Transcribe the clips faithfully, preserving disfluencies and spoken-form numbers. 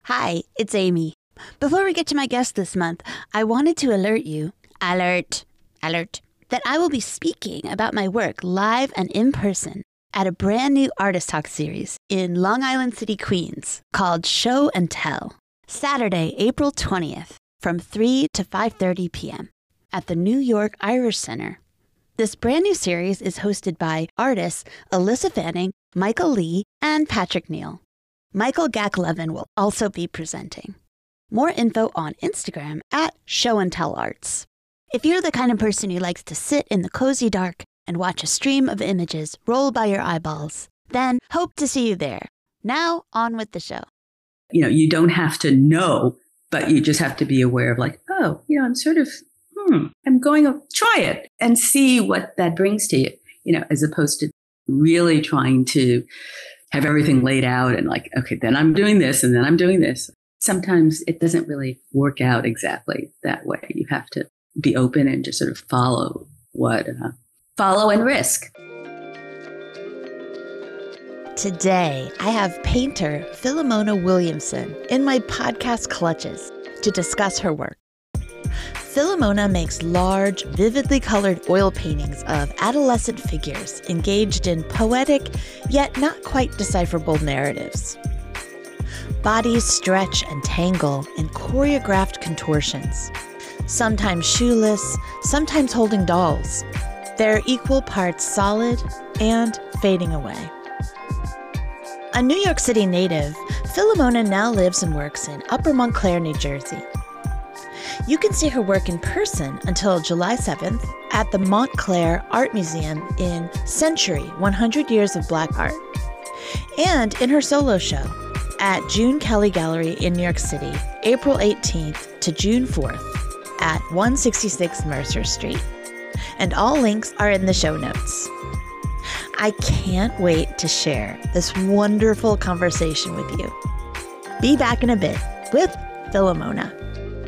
Hi, it's Amy. Before we get to my guest this month, I wanted to alert you, alert, alert, that I will be speaking about my work live and in person at a brand new Artist Talk series in Long Island City, Queens, called Show and Tell, Saturday, April twentieth, from three to five thirty p.m. at the New York Irish Center. This brand new series is hosted by artists Alyssa Fanning, Michael Lee, and Patrick Neal. Michael Gack-Levin will also be presenting. More info on Instagram at Show and Tell Arts. If you're the kind of person who likes to sit in the cozy dark and watch a stream of images roll by your eyeballs, then hope to see you there. Now, on with the show. You know, you don't have to know, but you just have to be aware of like, oh, you know, I'm sort of, hmm, I'm going to try it and see what that brings to you, you know, as opposed to really trying to have everything laid out and like, okay, then I'm doing this and then I'm doing this. Sometimes it doesn't really work out exactly that way. You have to be open and just sort of follow what, uh, follow and risk. Today, I have painter Philomona Williamson in my podcast clutches to discuss her work. Philomona makes large, vividly colored oil paintings of adolescent figures engaged in poetic, yet not quite decipherable narratives. Bodies stretch and tangle in choreographed contortions, sometimes shoeless, sometimes holding dolls. They're equal parts solid and fading away. A New York City native, Philomona now lives and works in Upper Montclair, New Jersey. You can see her work in person until July seventh at the Montclair Art Museum in Century, one hundred Years of Black Art, and in her solo show at June Kelly Gallery in New York City, April eighteenth to June fourth at one sixty-six Mercer Street. And all links are in the show notes. I can't wait to share this wonderful conversation with you. Be back in a bit with Philomona.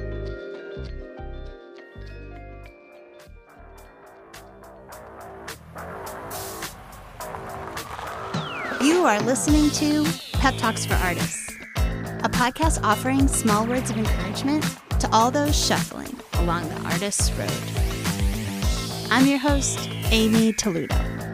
You are listening to Pep Talks for Artists, a podcast offering small words of encouragement to all those shuffling along the artist's road. I'm your host, Amy Toludo.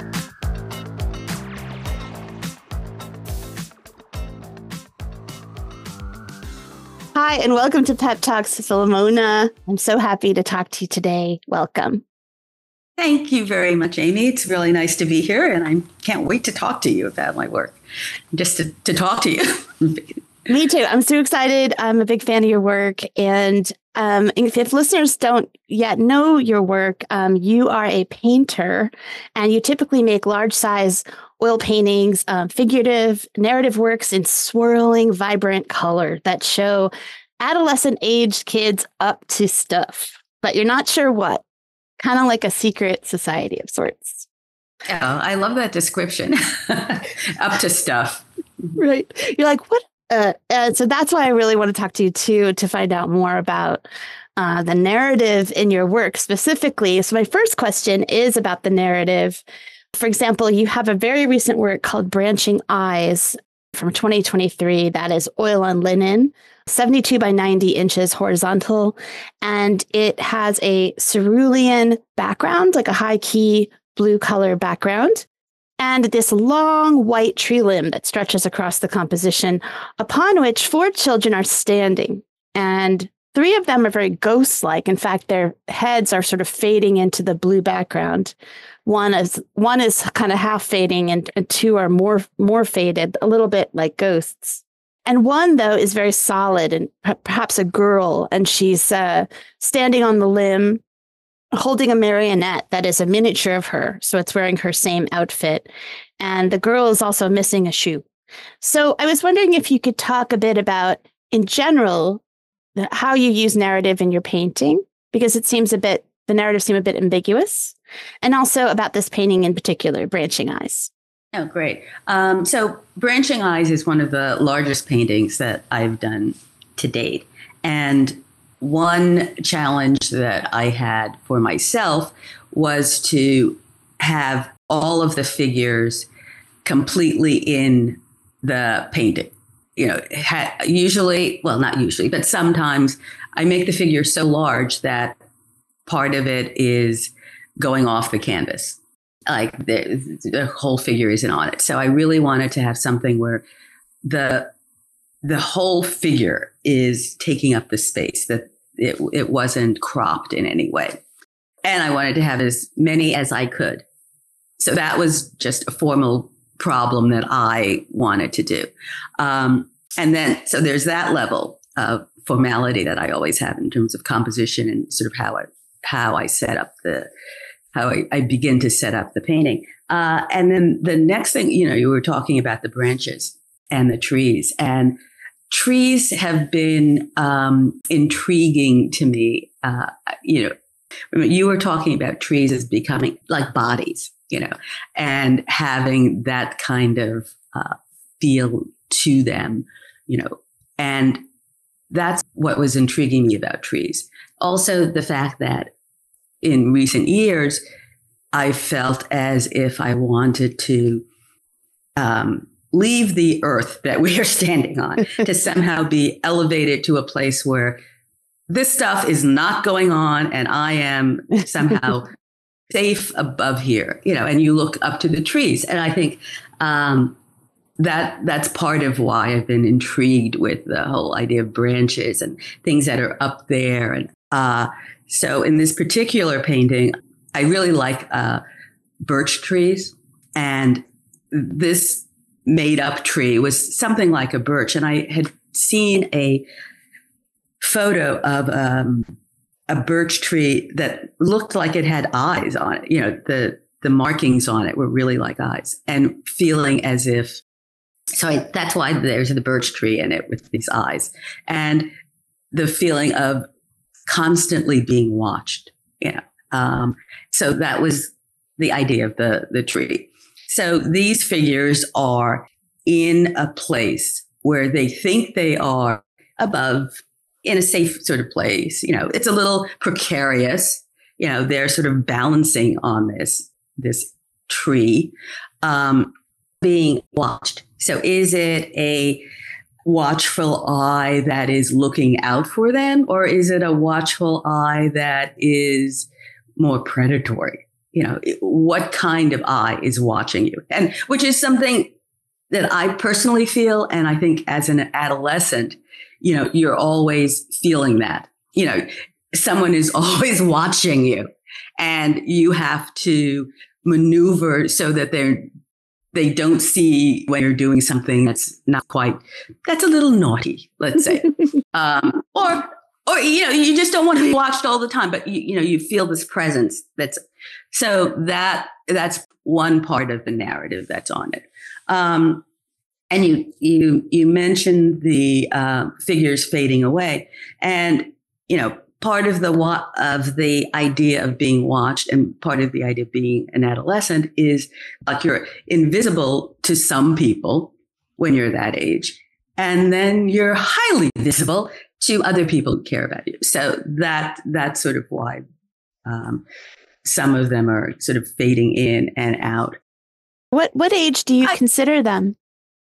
Hi, and welcome to Pep Talks, Philomona. I'm so happy to talk to you today. Welcome. Thank you very much, Amy. It's really nice to be here, and I can't wait to talk to you about my work, just to, to talk to you. Me too. I'm so excited. I'm a big fan of your work. And um, if, if listeners don't yet know your work, um, you are a painter, and you typically make large size oil paintings, um, figurative narrative works in swirling, vibrant color that show adolescent aged kids up to stuff, but you're not sure what. Kind of like a secret society of sorts. Yeah, I love that description. Up to stuff. Right. You're like, what? Uh, uh, so that's why I really want to talk to you, too, to find out more about uh, the narrative in your work specifically. So my first question is about the narrative. For example, you have a very recent work called Branching Eyes from twenty twenty-three that is oil on linen, seventy-two by ninety inches horizontal, and it has a cerulean background, like a high key blue color background, and this long white tree limb that stretches across the composition, upon which four children are standing, and three of them are very ghost-like. In fact, their heads are sort of fading into the blue background. One is one is kind of half fading, and, and two are more more faded, a little bit like ghosts. And one, though, is very solid and p- perhaps a girl, and she's uh, standing on the limb, holding a marionette that is a miniature of her. So it's wearing her same outfit. And the girl is also missing a shoe. So I was wondering if you could talk a bit about, in general, the, how you use narrative in your painting, because it seems a bit, the narrative seems a bit ambiguous, and also about this painting in particular, Branching Eyes. Oh, great. Um, so Branching Eyes is one of the largest paintings that I've done to date. And one challenge that I had for myself was to have all of the figures completely in the painting. you know, ha- usually, well, not usually, but sometimes I make the figure so large that part of it is going off the canvas. Like the, the whole figure isn't on it. So I really wanted to have something where the the whole figure is taking up the space, that it, it wasn't cropped in any way. And I wanted to have as many as I could. So that was just a formal problem that I wanted to do. Um, and then, so there's that level of formality that I always have in terms of composition and sort of how I, how I set up the, how I, I begin to set up the painting. Uh, and then the next thing, you know, you were talking about the branches and the trees, and trees have been um, intriguing to me. Uh, you know, you were talking about trees as becoming like bodies, you know, and having that kind of uh, feel to them, you know, and that's what was intriguing me about trees. Also, the fact that in recent years, I felt as if I wanted to um, leave the earth that we are standing on to somehow be elevated to a place where this stuff is not going on and I am somehow safe above here, you know, and you look up to the trees. And I think um, that that's part of why I've been intrigued with the whole idea of branches and things that are up there. And uh, so in this particular painting, I really like uh, birch trees, and this made up tree was something like a birch. And I had seen a photo of um, a birch tree that looked like it had eyes on it. You know, the, the markings on it were really like eyes, and feeling as if, so I, that's why there's the birch tree in it with these eyes, and the feeling of constantly being watched, you know. Um, so that was the idea of the, the tree. So these figures are in a place where they think they are above, in a safe sort of place. You know, it's a little precarious. You know, they're sort of balancing on this, this tree, um, being watched. So is it a watchful eye that is looking out for them, or is it a watchful eye that is more predatory? You know, what kind of eye is watching you? And which is something that I personally feel. And I think as an adolescent, you know, you're always feeling that, you know, someone is always watching you, and you have to maneuver so that they're, they don't see when you're doing something that's not quite, that's a little naughty, let's say. um, or, or, you know, you just don't want to be watched all the time, but you, you know, you feel this presence that's, so that, that's one part of the narrative that's on it. Um, and you, you, you mentioned the, uh, figures fading away, and, you know, part of the, wa- of the idea of being watched, and part of the idea of being an adolescent, is like you're invisible to some people when you're that age, and then you're highly visible to other people who care about you. So that, that's sort of why, um, some of them are sort of fading in and out. What what age do you I, consider them?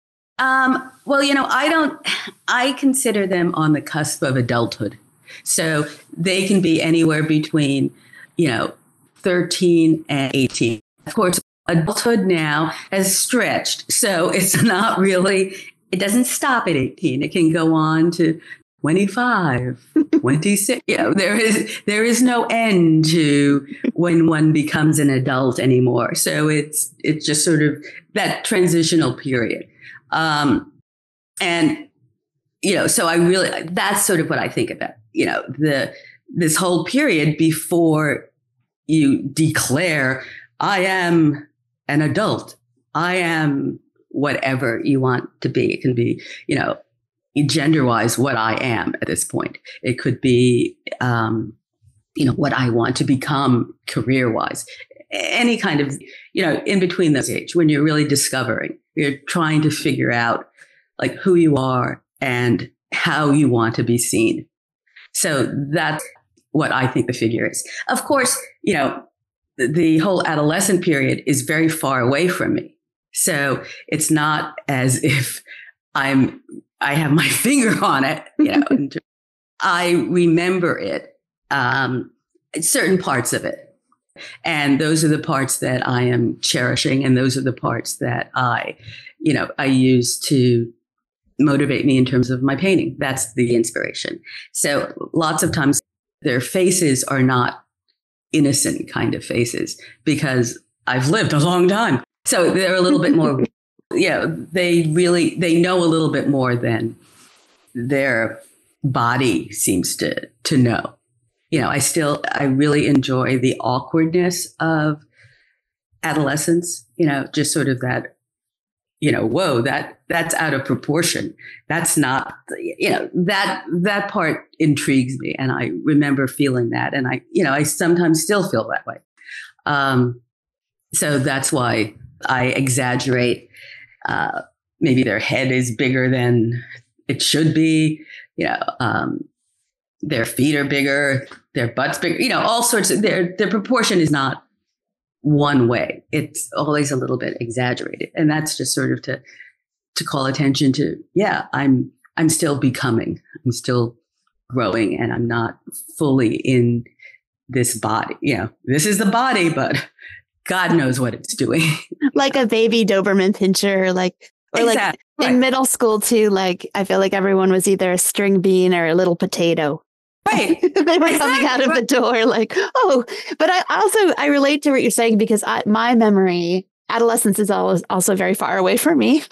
Um, well, you know, I don't, I consider them on the cusp of adulthood. So they can be anywhere between, you know, thirteen and eighteen. Of course, adulthood now has stretched. So it's not really, it doesn't stop at eighteen. It can go on to twenty-five, twenty-six. You know, there is, there is no end to when one becomes an adult anymore. So it's, it's just sort of that transitional period. Um, and, you know, so I really, that's sort of what I think about, you know, the, this whole period before you declare, I am an adult. I am whatever you want to be. It can be, you know, gender-wise, what I am at this point. It could be, um, you know, what I want to become career-wise. Any kind of, you know, in between those age, when you're really discovering, you're trying to figure out like who you are and how you want to be seen. So that's what I think the figure is. Of course, you know, the, the whole adolescent period is very far away from me. So it's not as if I'm I have my finger on it, you know, and I remember it, um, certain parts of it. And those are the parts that I am cherishing. And those are the parts that I, you know, I use to motivate me in terms of my painting. That's the inspiration. So lots of times their faces are not innocent kind of faces because I've lived a long time. So they're a little bit more, you know, they really, they know a little bit more than their body seems to, to know. You know, I still, I really enjoy the awkwardness of adolescence, you know, just sort of that, you know, whoa, that, that's out of proportion. That's not, you know, that, that part intrigues me. And I remember feeling that. And I, you know, I sometimes still feel that way. Um, so that's why I exaggerate. Uh, maybe their head is bigger than it should be, you know, um, their feet are bigger, their butt's bigger, you know, all sorts of, their, their proportion is not one way. It's always a little bit exaggerated. And that's just sort of to, to call attention to, yeah, I'm, I'm still becoming, I'm still growing, and I'm not fully in this body. You know, this is the body, but God knows what it's doing. Like a baby Doberman Pinscher, like, or exactly. like right. in middle school too, like I feel like everyone was either a string bean or a little potato. Right. They were exactly. coming out of the door like, oh, but I also, I relate to what you're saying because I, my memory, adolescence is always also very far away from me,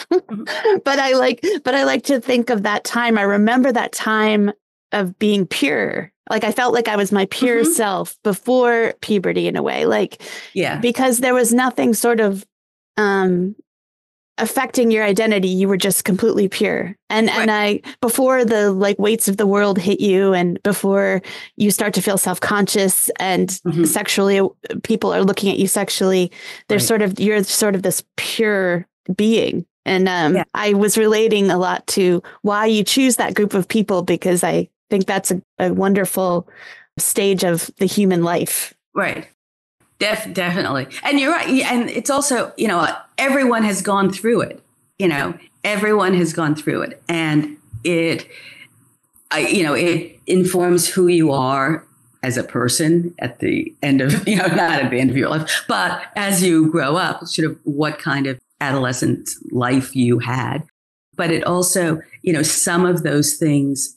but I like, but I like to think of that time. I remember that time of being pure. Like I felt like I was my pure mm-hmm. self before puberty in a way, like, yeah, because there was nothing sort of, um, affecting your identity. You were just completely pure. And, right. and I, before the like weights of the world hit you and before you start to feel self-conscious and mm-hmm. sexually, people are looking at you sexually, there's right. sort of, you're sort of this pure being. And um, yeah. I was relating a lot to why you choose that group of people, because I think that's a, a wonderful stage of the human life. Right. Def, definitely. And you're right. And it's also, you know, everyone has gone through it, you know, everyone has gone through it. And it, I, you know, it informs who you are as a person at the end of, you know, not at the end of your life, but as you grow up, sort of what kind of adolescent life you had. But it also, you know, some of those things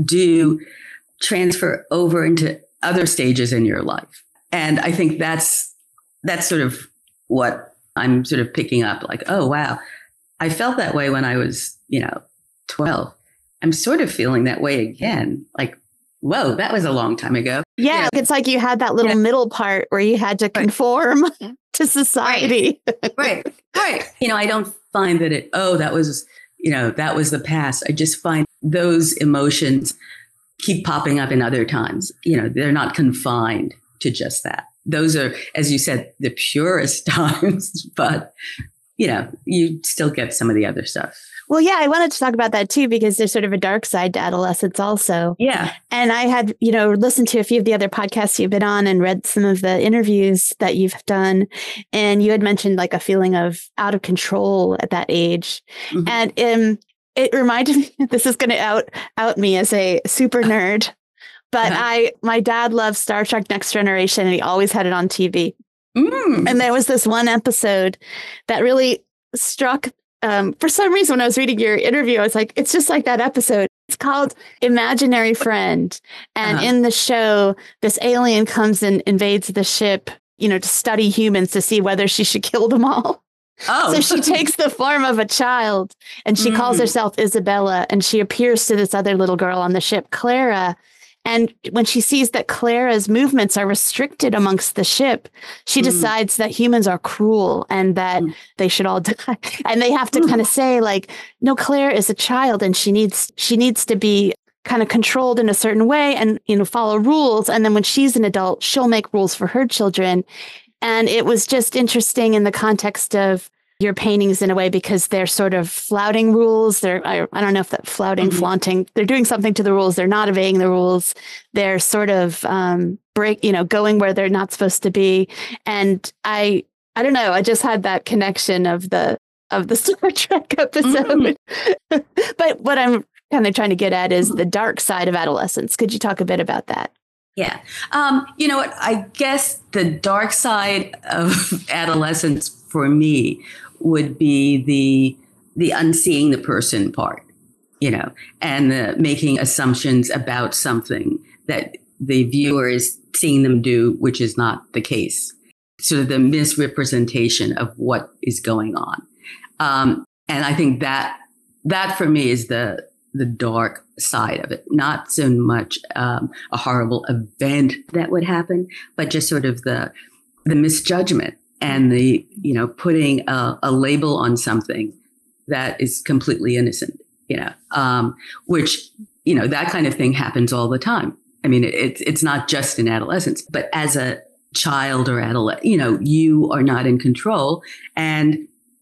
do transfer over into other stages in your life. And I think that's, that's sort of what I'm sort of picking up, like, oh, wow, I felt that way when I was, you know, twelve. I'm sort of feeling that way again. Like, whoa, that was a long time ago. Yeah. You know, it's like you had that little yeah. middle part where you had to conform right. to society. Right. right. Right. You know, I don't find that it, oh, that was, you know, that was the past. I just find those emotions keep popping up in other times. You know, they're not confined to just that. Those are, as you said, the purest times, but, you know, you still get some of the other stuff. Well, yeah, I wanted to talk about that too, because there's sort of a dark side to adolescence also. Yeah. And I had, you know, listened to a few of the other podcasts you've been on and read some of the interviews that you've done. And you had mentioned like a feeling of out of control at that age. Mm-hmm. And um, it reminded me, this is going to out, out me as a super nerd. But uh-huh. I, my dad loved Star Trek Next Generation, and he always had it on T V. Mm. And there was this one episode that really struck, um, for some reason, when I was reading your interview, I was like, it's just like that episode. It's called Imaginary Friend. And uh-huh. in the show, this alien comes and invades the ship, you know, to study humans to see whether she should kill them all. Oh. So she takes the form of a child, and she mm. calls herself Isabella, and she appears to this other little girl on the ship, Clara. And when she sees that Clara's movements are restricted amongst the ship, she mm. decides that humans are cruel and that mm. they should all die. And they have to mm. kind of say, like, no, Clara is a child and she needs she needs to be kind of controlled in a certain way and, you know, follow rules. And then when she's an adult, she'll make rules for her children. And it was just interesting in the context of your paintings in a way, because they're sort of flouting rules. They're, I, I don't know if that flouting, mm-hmm. flaunting, they're doing something to the rules. They're not obeying the rules. They're sort of um, break, you know, going where they're not supposed to be. And I, I don't know, I just had that connection of the, of the Star Trek episode. Mm. But what I'm kind of trying to get at is the dark side of adolescence. Could you talk a bit about that? Yeah. Um, you know what? I guess the dark side of adolescence for me would be the the unseeing the person part, you know, and the making assumptions about something that the viewer is seeing them do, which is not the case. Sort of the misrepresentation of what is going on. Um, and I think that that for me is the the dark side of it, not so much um, a horrible event that would happen, but just sort of the the misjudgment and the, you know, putting a, a label on something that is completely innocent, you know, um, which, you know, that kind of thing happens all the time. I mean, it's it's not just in adolescence, but as a child or adolescent, you know, you are not in control, and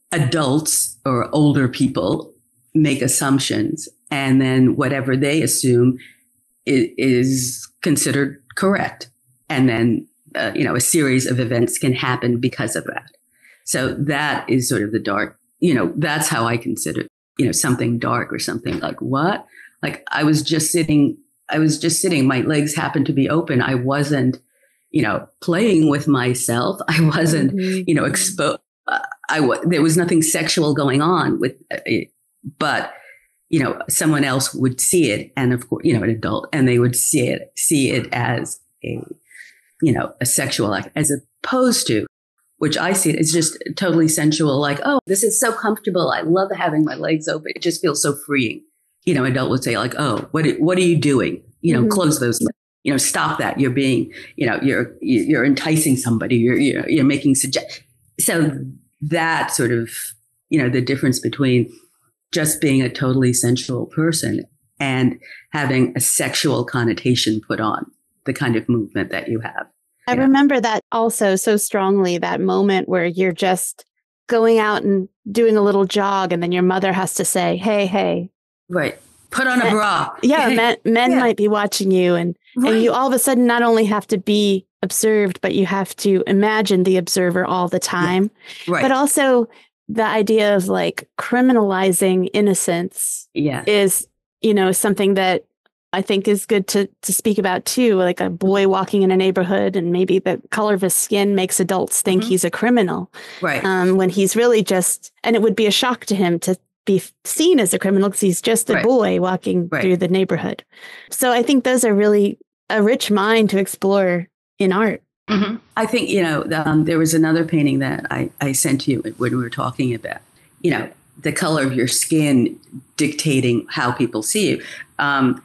adults or older people make assumptions, and then whatever they assume is, is considered correct. And then, uh, you know, a series of events can happen because of that. So that is sort of the dark, you know, that's how I consider, you know, something dark or something like what? Like I was just sitting, I was just sitting, my legs happened to be open. I wasn't, you know, playing with myself. I wasn't, mm-hmm. you know, exposed. Uh, I was, there was nothing sexual going on with it, but, you know, someone else would see it. And of course, you know, an adult, and they would see it, see it as a, you know, a sexual act, as opposed to, which I see it as just totally sensual. Like, oh, this is so comfortable. I love having my legs open. It just feels so freeing. You know, adult would say like, oh, what, what are you doing? You know, mm-hmm. close those legs. You know, stop that. You're being, you know, you're, you're enticing somebody. You're, you're, you're making suggest. So that sort of, you know, the difference between just being a totally sensual person and having a sexual connotation put on the kind of movement that you have. I you remember know? that also so strongly, that moment where you're just going out and doing a little jog, and then your mother has to say, hey, hey. Right. Put on a bra. Yeah, men, men yeah. might be watching you. And, right. and you all of a sudden not only have to be observed, but you have to imagine the observer all the time. Yeah. Right. But also the idea of like criminalizing innocence yeah. is, you know, something that I think is good to to speak about too. Like a boy walking in a neighborhood and maybe the color of his skin makes adults think mm-hmm. he's a criminal. Right. Um, when he's really just, and it would be a shock to him to be seen as a criminal because he's just a right. boy walking right. through the neighborhood. So I think those are really a rich mind to explore in art. Mm-hmm. I think, you know, um, there was another painting that I, I sent to you when we were talking about, you know, the color of your skin dictating how people see you. Um,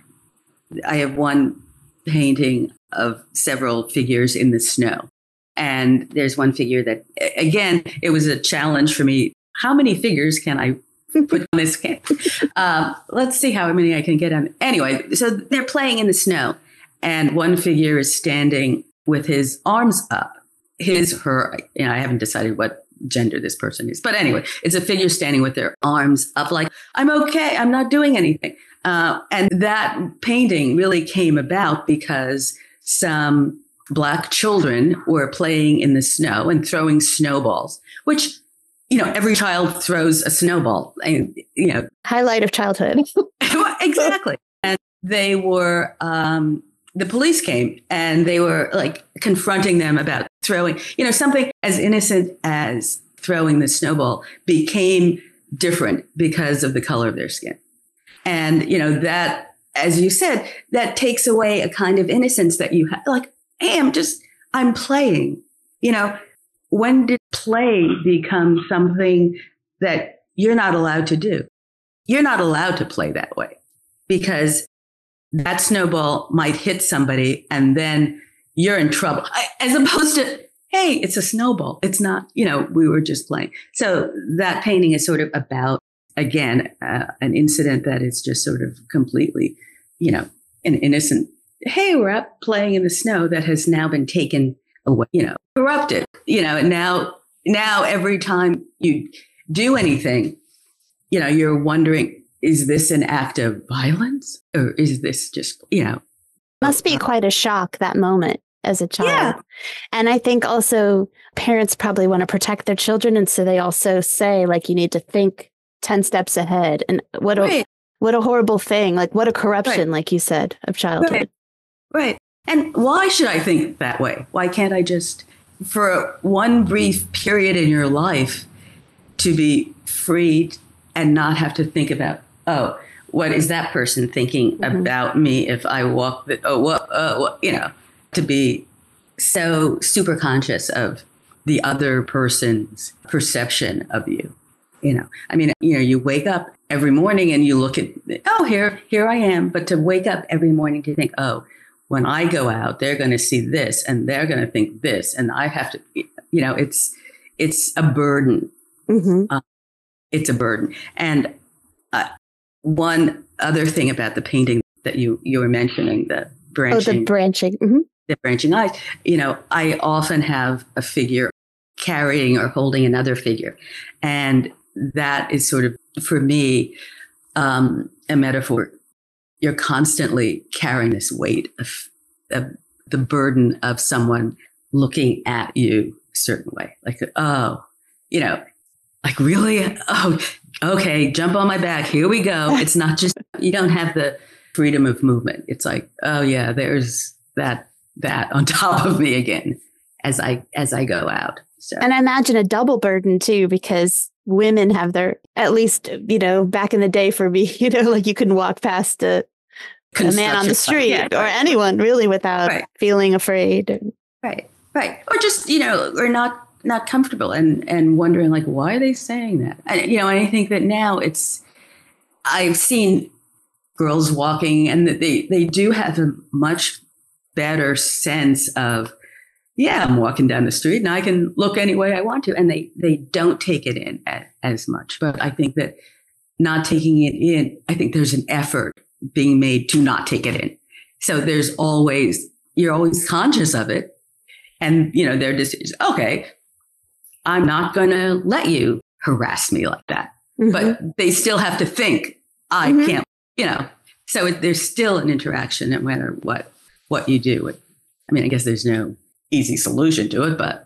I have one painting of several figures in the snow. And there's one figure that, again, it was a challenge for me. How many figures can I put on this can? Um, let's see how many I can get on. Anyway, so they're playing in the snow. And one figure is standing with his arms up. His, her, you know, I haven't decided what gender this person is. But anyway, it's a figure standing with their arms up like, I'm okay, I'm not doing anything. Uh, and that painting really came about because some Black children were playing in the snow and throwing snowballs, which, you know, every child throws a snowball. And, you know, highlight of childhood. Exactly. And they were, um, the police came and they were like confronting them about throwing, you know, something as innocent as throwing the snowball became different because of the color of their skin. And, you know, that, as you said, that takes away a kind of innocence that you have. Like, hey, I'm just, I'm playing. You know, when did play become something that you're not allowed to do? You're not allowed to play that way because that snowball might hit somebody and then you're in trouble. As opposed to, hey, it's a snowball. It's not, you know, we were just playing. So that painting is sort of about, again, uh, an incident that is just sort of completely, you know, an innocent, hey, we're up playing in the snow that has now been taken away, you know, corrupted, you know, and now, now every time you do anything, you know, you're wondering, is this an act of violence or is this just, you know? Must be quite a shock, that moment. as a child. Yeah. And I think also parents probably want to protect their children. And so they also say, like, you need to think ten steps ahead. And what a, Right. what a horrible thing. Like, what a corruption, Right. like you said, of childhood. Right. Right. And why should I think that way? Why can't I just, for one brief period in your life, to be free and not have to think about, oh, what is that person thinking mm-hmm. about me if I walk the, oh, what, uh, what, you know, to be so super conscious of the other person's perception of you. You know, I mean, you know, you wake up every morning and you look at, oh, here, here I am. But to wake up every morning to think, oh, when I go out, they're going to see this and they're going to think this. And I have to, you know, it's, it's a burden. Mm-hmm. Uh, it's a burden. And uh, one other thing about the painting that you, you were mentioning, the branching. Oh, the branching. Mm-hmm. The branching eyes. You know, I often have a figure carrying or holding another figure. And that is sort of, for me, um, a metaphor. You're constantly carrying this weight of, of the burden of someone looking at you a certain way. Like, oh, you know, like, really? Oh, okay, jump on my back. Here we go. It's not just, you don't have the freedom of movement. It's like, oh yeah, there's that, that on top of me again as I, as I go out. So. And I imagine a double burden too, because women have their, at least, you know, back in the day for me, you know, like you couldn't walk past a, a man on the street yeah, or right. anyone really without right. feeling afraid. Right, right. Or just, you know, or not, not comfortable and, and wondering like, why are they saying that? And, you know, and I think that now it's, I've seen girls walking and that they, they do have a much better sense of, yeah, I'm walking down the street and I can look any way I want to. And they, they don't take it in as, as much. But I think that not taking it in, I think there's an effort being made to not take it in. So there's always, you're always conscious of it. And, you know, they're just, okay, I'm not going to let you harass me like that. Mm-hmm. But they still have to think, I mm-hmm. can't, you know. So it, there's still an interaction no matter what, what you do. I mean, I guess there's no easy solution to it, but.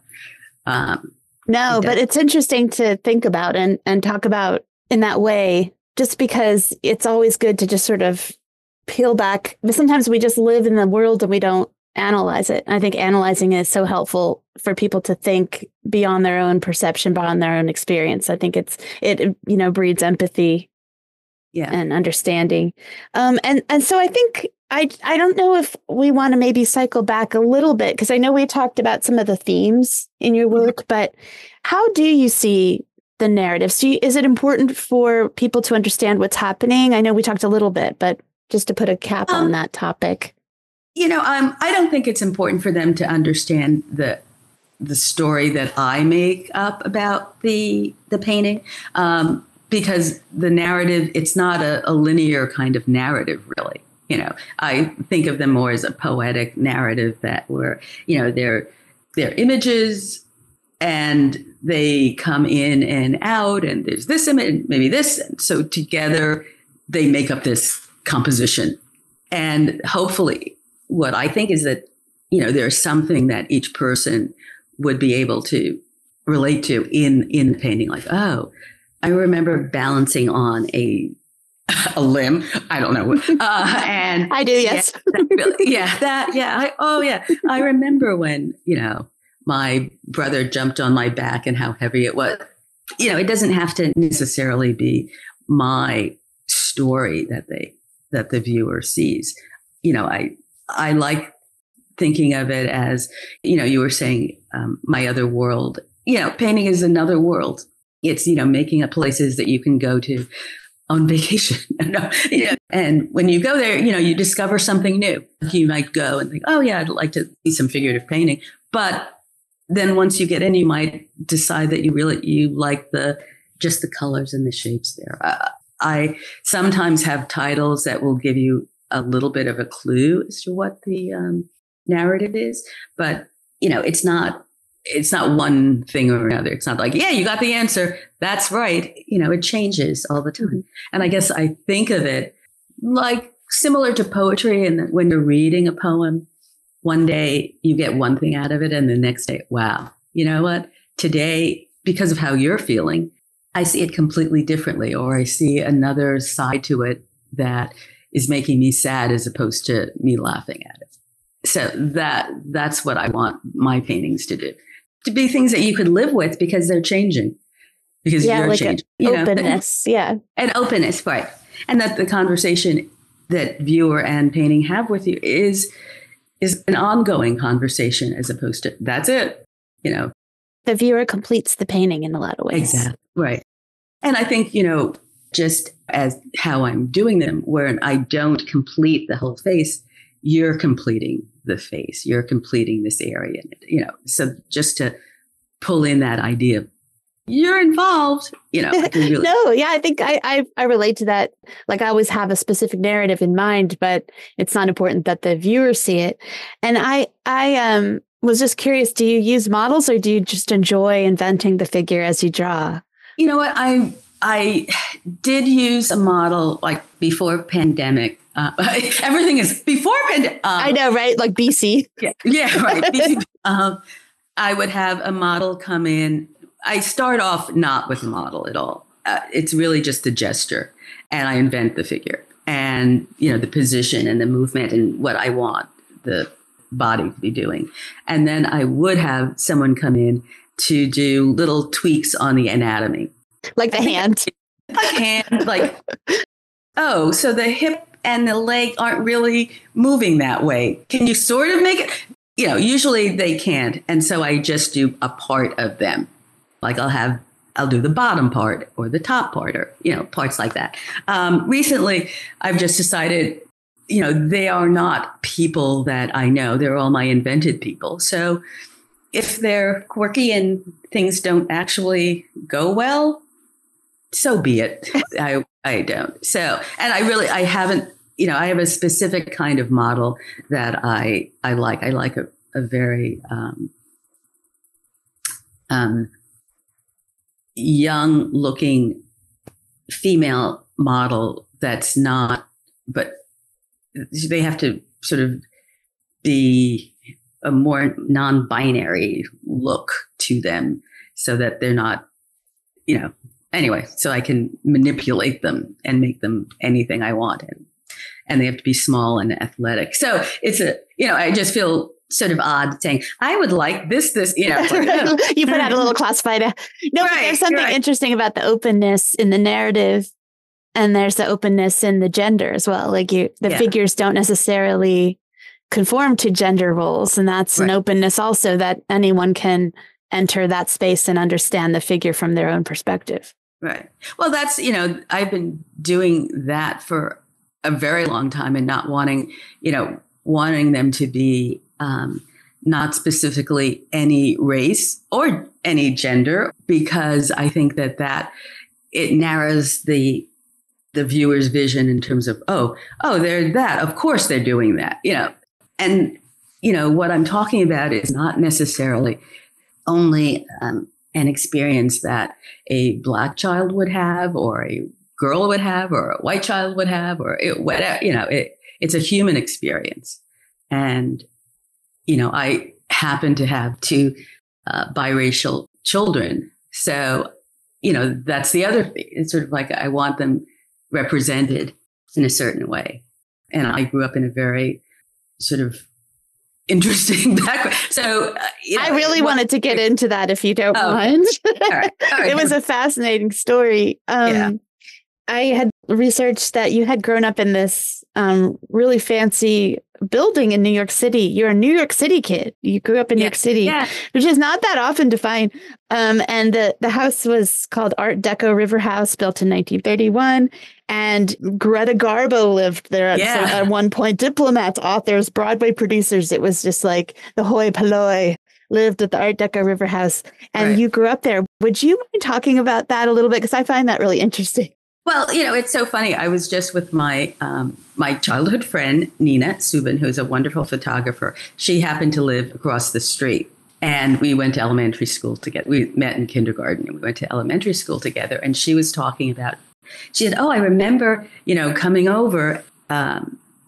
Um, no, it but it's interesting to think about and, and talk about in that way, just because it's always good to just sort of peel back. But sometimes we just live in the world and we don't analyze it. I think analyzing is so helpful for people to think beyond their own perception, beyond their own experience. I think it's, it, you know, breeds empathy yeah. and understanding. Um, and, and so I think, I, I don't know if we want to maybe cycle back a little bit, because I know we talked about some of the themes in your work, but how do you see the narrative? So you, is it important for people to understand what's happening? I know we talked a little bit, but just to put a cap um, on that topic. You know, um, I don't think it's important for them to understand the the story that I make up about the the painting, um, because the narrative, it's not a, a linear kind of narrative, really. You know, I think of them more as a poetic narrative that were, you know, they're they're images and they come in and out, and there's this image, maybe this. So together they make up this composition. And hopefully what I think is that, you know, there's something that each person would be able to relate to in, in the painting. Like, oh, I remember balancing on a a limb. I don't know. Uh, and I do. Yes. Yeah, that, yeah, that, yeah. I, oh yeah. I remember when, you know, my brother jumped on my back and how heavy it was. You know, it doesn't have to necessarily be my story that they, that the viewer sees. You know, I, I like thinking of it as, you know, you were saying, um, my other world, you know, painting is another world. It's, you know, making up places that you can go to on vacation. No, yeah. And when you go there, you know, you discover something new. You might go and think, oh yeah, I'd like to see some figurative painting. But then once you get in, you might decide that you really, you like the, just the colors and the shapes there. Uh, I sometimes have titles that will give you a little bit of a clue as to what the um, narrative is, but you know, it's not, it's not one thing or another. It's not like, yeah, you got the answer. That's right. You know, it changes all the time. Mm-hmm. And I guess I think of it like similar to poetry. And when you're reading a poem, one day you get one thing out of it, and the next day, wow, you know what? Today, because of how you're feeling, I see it completely differently, or I see another side to it that is making me sad as opposed to me laughing at it. So that that's what I want my paintings to do, to be things that you could live with because they're changing, because yeah, you're like changing. You openness, know? yeah. And openness, right. And that the conversation that viewer and painting have with you is is an ongoing conversation as opposed to that's it, you know. The viewer completes the painting in a lot of ways. Exactly. Right. And I think, you know, just as how I'm doing them, where I don't complete the whole face, you're completing the face, you're completing this area, you know. So just to pull in that idea of you're involved, you know. I can really- no, yeah, I think I, I I relate to that. Like I always have a specific narrative in mind, but it's not important that the viewer see it. And I I um was just curious, do you use models or do you just enjoy inventing the figure as you draw? You know what? I I did use a model like before pandemic. Uh, everything is before pandemic. Um, I know, right? Like B C. Yeah, yeah, right. B C. um, I would have a model come in. I start off not with a model at all. Uh, it's really just the gesture, and I invent the figure, and you know the position and the movement and what I want the body to be doing, and then I would have someone come in to do little tweaks on the anatomy. Like the hand. Like hand, like, oh, so the hip and the leg aren't really moving that way. Can you sort of make it? You know, usually they can't. And so I just do a part of them. Like I'll have, I'll do the bottom part or the top part or, you know, parts like that. Um, recently, I've just decided, you know, they are not people that I know. They're all my invented people. So if they're quirky and things don't actually go well, so be it. I I don't. So, and I really, I haven't, you know, I have a specific kind of model that I I like. I like a, a very um, um, young looking female model that's not, but they have to sort of be a more non-binary look to them so that they're not, you know, anyway, so I can manipulate them and make them anything I want. And, and they have to be small and athletic. So it's a, you know, I just feel sort of odd saying, I would like this, this, you know. Like, oh. You put out a little classified. No, right, but there's something right. interesting about the openness in the narrative. And there's the openness in the gender as well. Like you, the yeah. figures don't necessarily conform to gender roles. And that's right. an openness also that anyone can enter that space and understand the figure from their own perspective. Right. Well, that's, you know, I've been doing that for a very long time and not wanting, you know, wanting them to be um, not specifically any race or any gender, because I think that that it narrows the the viewer's vision in terms of, oh, oh, they're that. Of course they're doing that, you know. And, you know, what I'm talking about is not necessarily only um, an experience that a Black child would have or a girl would have or a white child would have or it, whatever, you know, it, it's a human experience. And, you know, I happen to have two uh, biracial children. So, you know, that's the other thing. It's sort of like I want them represented in a certain way. And I grew up in a very sort of interesting background. So, uh, you know, I really what, wanted to get into that if you don't oh, mind. All right, all right. It was a fascinating story. Um, yeah. I had researched that you had grown up in this um, really fancy building in New York City. You're a New York City kid. You grew up in yeah. New York City, yeah. which is not that often to find. Um, and the, the house was called Art Deco River House, built in nineteen thirty-one. And Greta Garbo lived there yeah. at, at one point. Diplomats, authors, Broadway producers. It was just like the hoi polloi lived at the Art Deco River House. And right. you grew up there. Would you mind talking about that a little bit? Because I find that really interesting. Well, you know, it's so funny. I was just with my um, my childhood friend, Nina Subin, who's a wonderful photographer. She happened to live across the street. And we went to elementary school together. We met in kindergarten and we went to elementary school together. And she was talking about, she said, oh, I remember, you know, coming over um,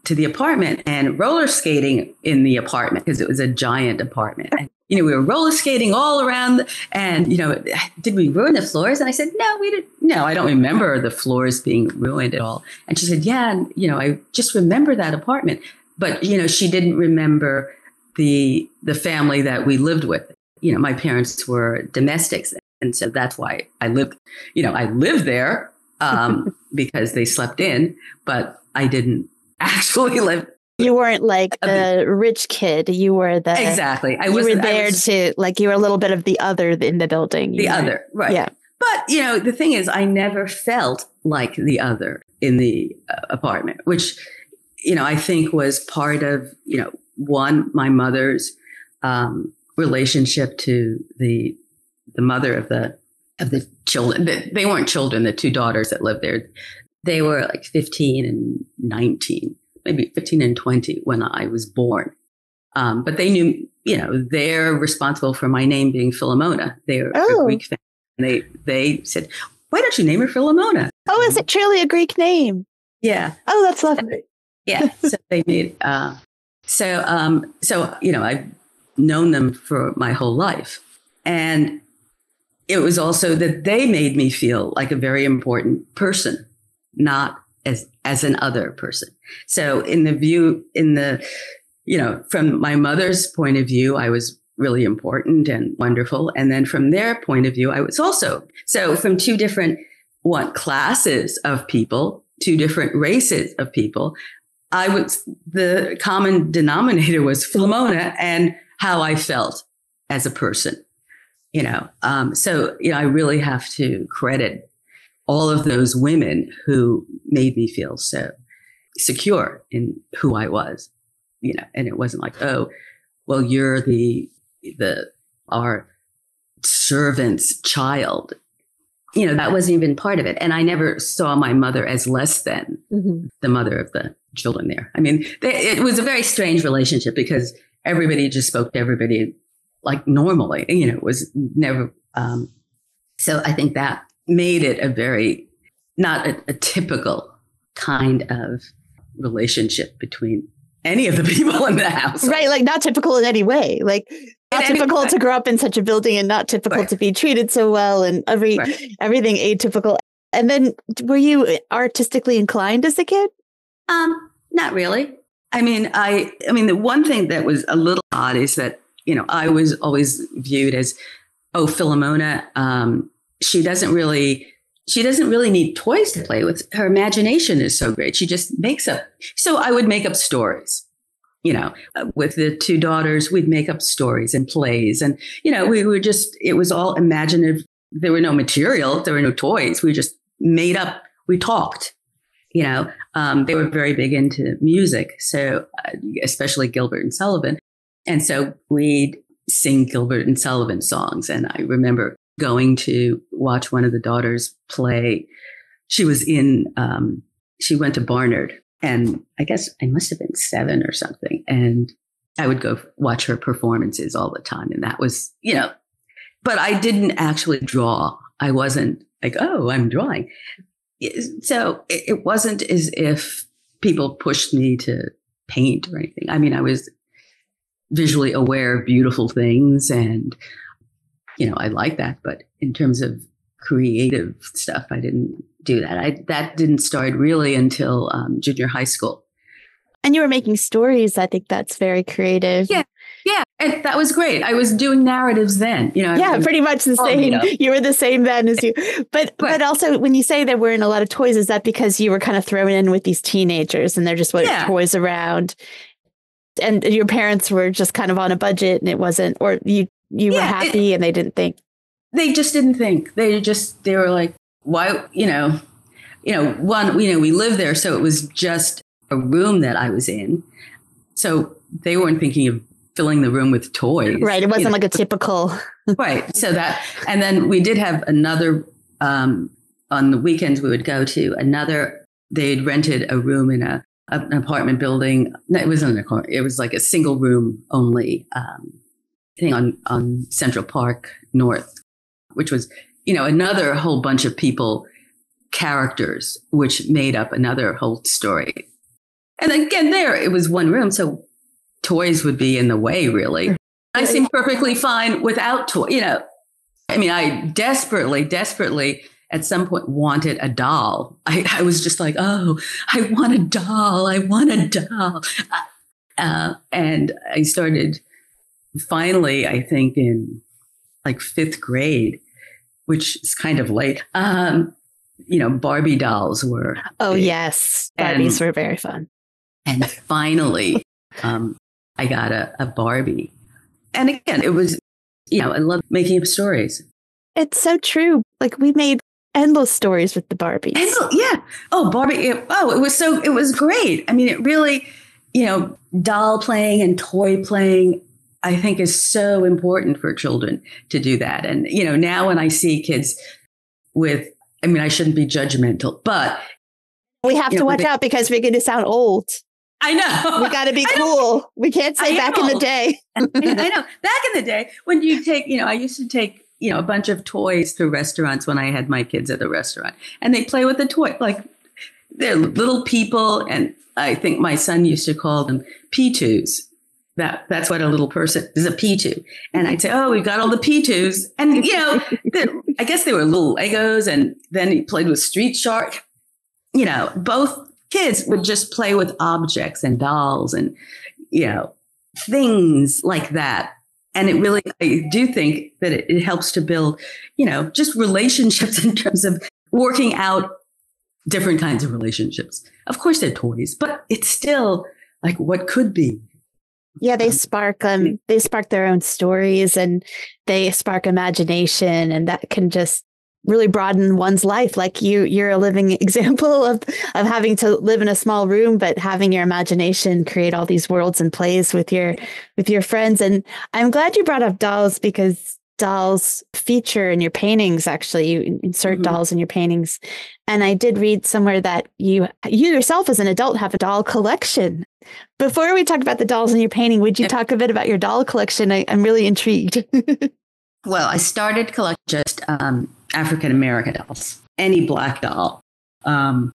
to the apartment and roller skating in the apartment because it was a giant apartment. And, you know, we were roller skating all around and, you know, did we ruin the floors? And I said, no, we didn't. No, I don't remember the floors being ruined at all. And she said, yeah, and, you know, I just remember that apartment. But, you know, she didn't remember the the family that we lived with. You know, my parents were domestics. And so that's why I lived, you know, I lived there um, because they slept in, but I didn't actually live. You weren't like the rich kid. You were the exactly. I you was were there was, to like you were a little bit of the other in the building. The know? other, right? Yeah. But you know, the thing is, I never felt like the other in the uh, apartment, which you know I think was part of you know one my mother's um, relationship to the the mother of the of the children. They weren't children. The two daughters that lived there, they were like fifteen and nineteen. Maybe fifteen and twenty when I was born. Um, but they knew, you know, they're responsible for my name being Philomona. They're oh. a Greek family. And they, they said, why don't you name her Philomona? Oh, is it truly a Greek name? Yeah. Oh, that's lovely. Yeah. So they made, uh, so, um, so, you know, I've known them for my whole life. And it was also that they made me feel like a very important person, not as as an other person. So in the view, in the, you know, from my mother's point of view, I was really important and wonderful. And then from their point of view, I was also. So from two different, what, classes of people, two different races of people, I was, the common denominator was Philomona and how I felt as a person, you know. Um, so, you know, I really have to credit all of those women who made me feel so secure in who I was, you know, and it wasn't like, oh, well, you're the, the, our servant's child. You know, that wasn't even part of it. And I never saw my mother as less than mm-hmm. the mother of the children there. I mean, they, it was a very strange relationship because everybody just spoke to everybody like normally, you know, it was never, um, so I think that made it a very, not a, a typical kind of relationship between any of the people in the house. Right. Like not typical in any way. Like not in typical to grow up in such a building and not typical right. to be treated so well and every right. everything atypical. And then were you artistically inclined as a kid? Um, not really. I mean, I, I mean, the one thing that was a little odd is that, you know, I was always viewed as, oh, Philomona, um, she doesn't really, she doesn't really need toys to play with. Her imagination is so great. She just makes up. So I would make up stories, you know, with the two daughters, we'd make up stories and plays. And, you know, we were just, it was all imaginative. There were no material. There were no toys. We just made up. We talked, you know, um, they were very big into music. So uh, especially Gilbert and Sullivan. And so we'd sing Gilbert and Sullivan songs. And I remember going to watch one of the daughters play. She was in, um, she went to Barnard and I guess I must have been seven or something. And I would go watch her performances all the time. And that was, you know, but I didn't actually draw. I wasn't like, oh, I'm drawing. So it wasn't as if people pushed me to paint or anything. I mean, I was visually aware of beautiful things and, you know, I like that, but in terms of creative stuff, I didn't do that. I that didn't start really until um, junior high school. And you were making stories. I think that's very creative. Yeah, yeah, and that was great. I was doing narratives then. You know, yeah, I, pretty much the same. You, know. You were the same then as you. But but, but also, when you say there weren't a lot of toys, is that because you were kind of thrown in with these teenagers and there just wasn't yeah. toys around, and your parents were just kind of on a budget, and it wasn't, or you. You yeah, were happy it, and they didn't think. They just didn't think. They just, they were like, why, you know, you know, one, you know, we lived there. So it was just a room that I was in. So they weren't thinking of filling the room with toys. Right. It wasn't you know? like a typical. Right. So that, and then we did have another, um, on the weekends we would go to another, they'd rented a room in a, an apartment building. No, it wasn't an apartment. It was like a single room only, um, thing on, on Central Park North, which was, you know, another whole bunch of people, characters, which made up another whole story. And again, there, it was one room, so toys would be in the way, really. I seemed perfectly fine without toys. You know, I mean, I desperately, desperately at some point wanted a doll. I, I was just like, oh, I want a doll. I want a doll. Uh, and I started finally, I think in like fifth grade, which is kind of late. Um, you know, Barbie dolls were. Oh, big. Yes. Barbies and, were very fun. And finally, um, I got a, a Barbie. And again, it was, you know, I love making up stories. It's so true. Like we made endless stories with the Barbies. Endless, yeah. Oh, Barbie. It, oh, it was so, it was great. I mean, it really, you know, doll playing and toy playing, I think is so important for children to do that. And, you know, now when I see kids with, I mean, I shouldn't be judgmental, but. We have to know, watch they, out because we're going to sound old. I know. We got to be cool. We can't say I back know. in the day. I know. Back in the day when you take, you know, I used to take, you know, a bunch of toys to restaurants when I had my kids at the restaurant and they play with the toy, like they're little people. And I think my son used to call them P twos. That that's what a little person is, a P two. And I'd say, oh, we've got all the P twos. And, you know, I guess they were little Legos. And then he played with Street Shark. You know, both kids would just play with objects and dolls and, you know, things like that. And it really, I do think that it, it helps to build, you know, just relationships in terms of working out different kinds of relationships. Of course, they're toys, but it's still like what could be. Yeah, they spark um, they spark their own stories and they spark imagination, and that can just really broaden one's life. Like you, you're a living example of of having to live in a small room, but having your imagination create all these worlds and plays with your with your friends. And I'm glad you brought up dolls because dolls feature in your paintings. Actually, you insert mm-hmm. dolls in your paintings. And I did read somewhere that you you yourself as an adult have a doll collection. Before we talk about the dolls in your painting, would you yeah. talk a bit about your doll collection? I, I'm really intrigued. Well, I started collecting just um, African-American dolls, any black doll. Um,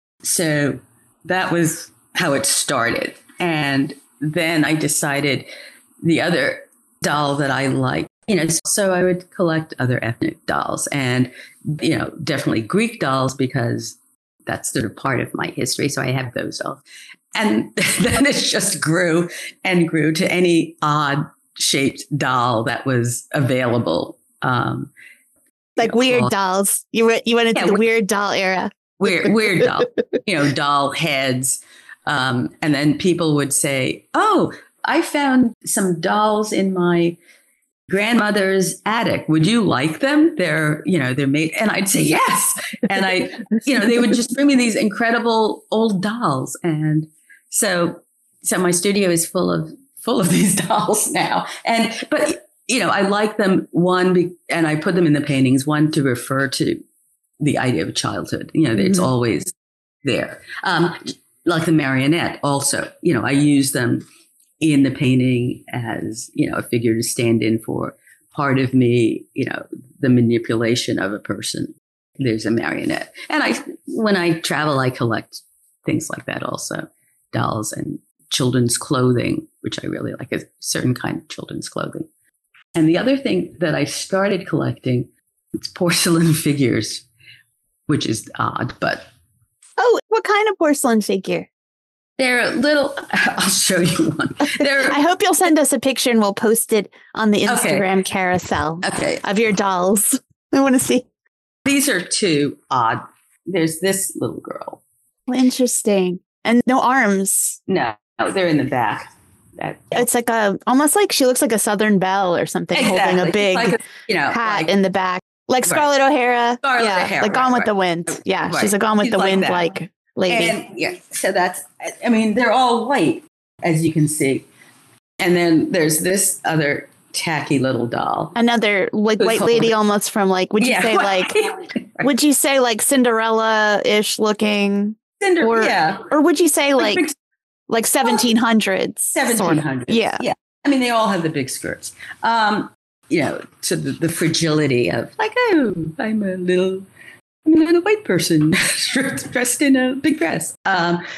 so that was how it started. And then I decided the other doll that I liked, you know, so I would collect other ethnic dolls and, you know, definitely Greek dolls because that's sort of part of my history. So I have those dolls. And then it just grew and grew to any odd shaped doll that was available. Um, like you know, weird all, dolls. You went, you went into yeah, the weird doll era. Weird, weird doll, you know, doll heads. Um, and then people would say, oh, I found some dolls in my grandmother's attic. Would you like them? They're, you know, they're made. And I'd say, yes. And I, you know, they would just bring me these incredible old dolls. And so, so my studio is full of, full of these dolls now. And, but, you know, I like them, one, be, and I put them in the paintings, one to refer to the idea of childhood. You know, mm-hmm. it's always there. Um, like the marionette also, you know, I use them in the painting as, you know, a figure to stand in for part of me, you know, the manipulation of a person. There's a marionette. And I, when I travel, I collect things like that also, dolls and children's clothing, which I really like, a certain kind of children's clothing. And the other thing that I started collecting, it's porcelain figures, which is odd, but. Oh, what kind of porcelain figure? They're little, I'll show you one. They're, I hope you'll send us a picture and we'll post it on the Instagram okay. carousel okay. of your dolls. I want to see. These are two odd. There's this little girl. Interesting. And no arms. No, they're in the back. That, it's like a, almost like she looks like a Southern Belle or something, exactly. holding a big like a, you know, hat like, in the back. Like Scarlett right. O'Hara. Scarlett yeah, O'Hara. Like Gone right, with right. the Wind. Yeah, right. She's a Gone with she's the like Wind, that. like lady. And yeah, so that's, I mean, they're all white, as you can see. And then there's this other tacky little doll. Another like white lady almost from like, would you yeah, say like, right. would you say like Cinderella-ish looking? Cinder, or, yeah. Or would you say like, like, like seventeen hundreds? seventeen hundreds. Sort of. Yeah. Yeah. I mean, they all have the big skirts. Um, you know, to the, the fragility of like, oh, I'm a little, I'm a little white person dressed in a big dress. Um,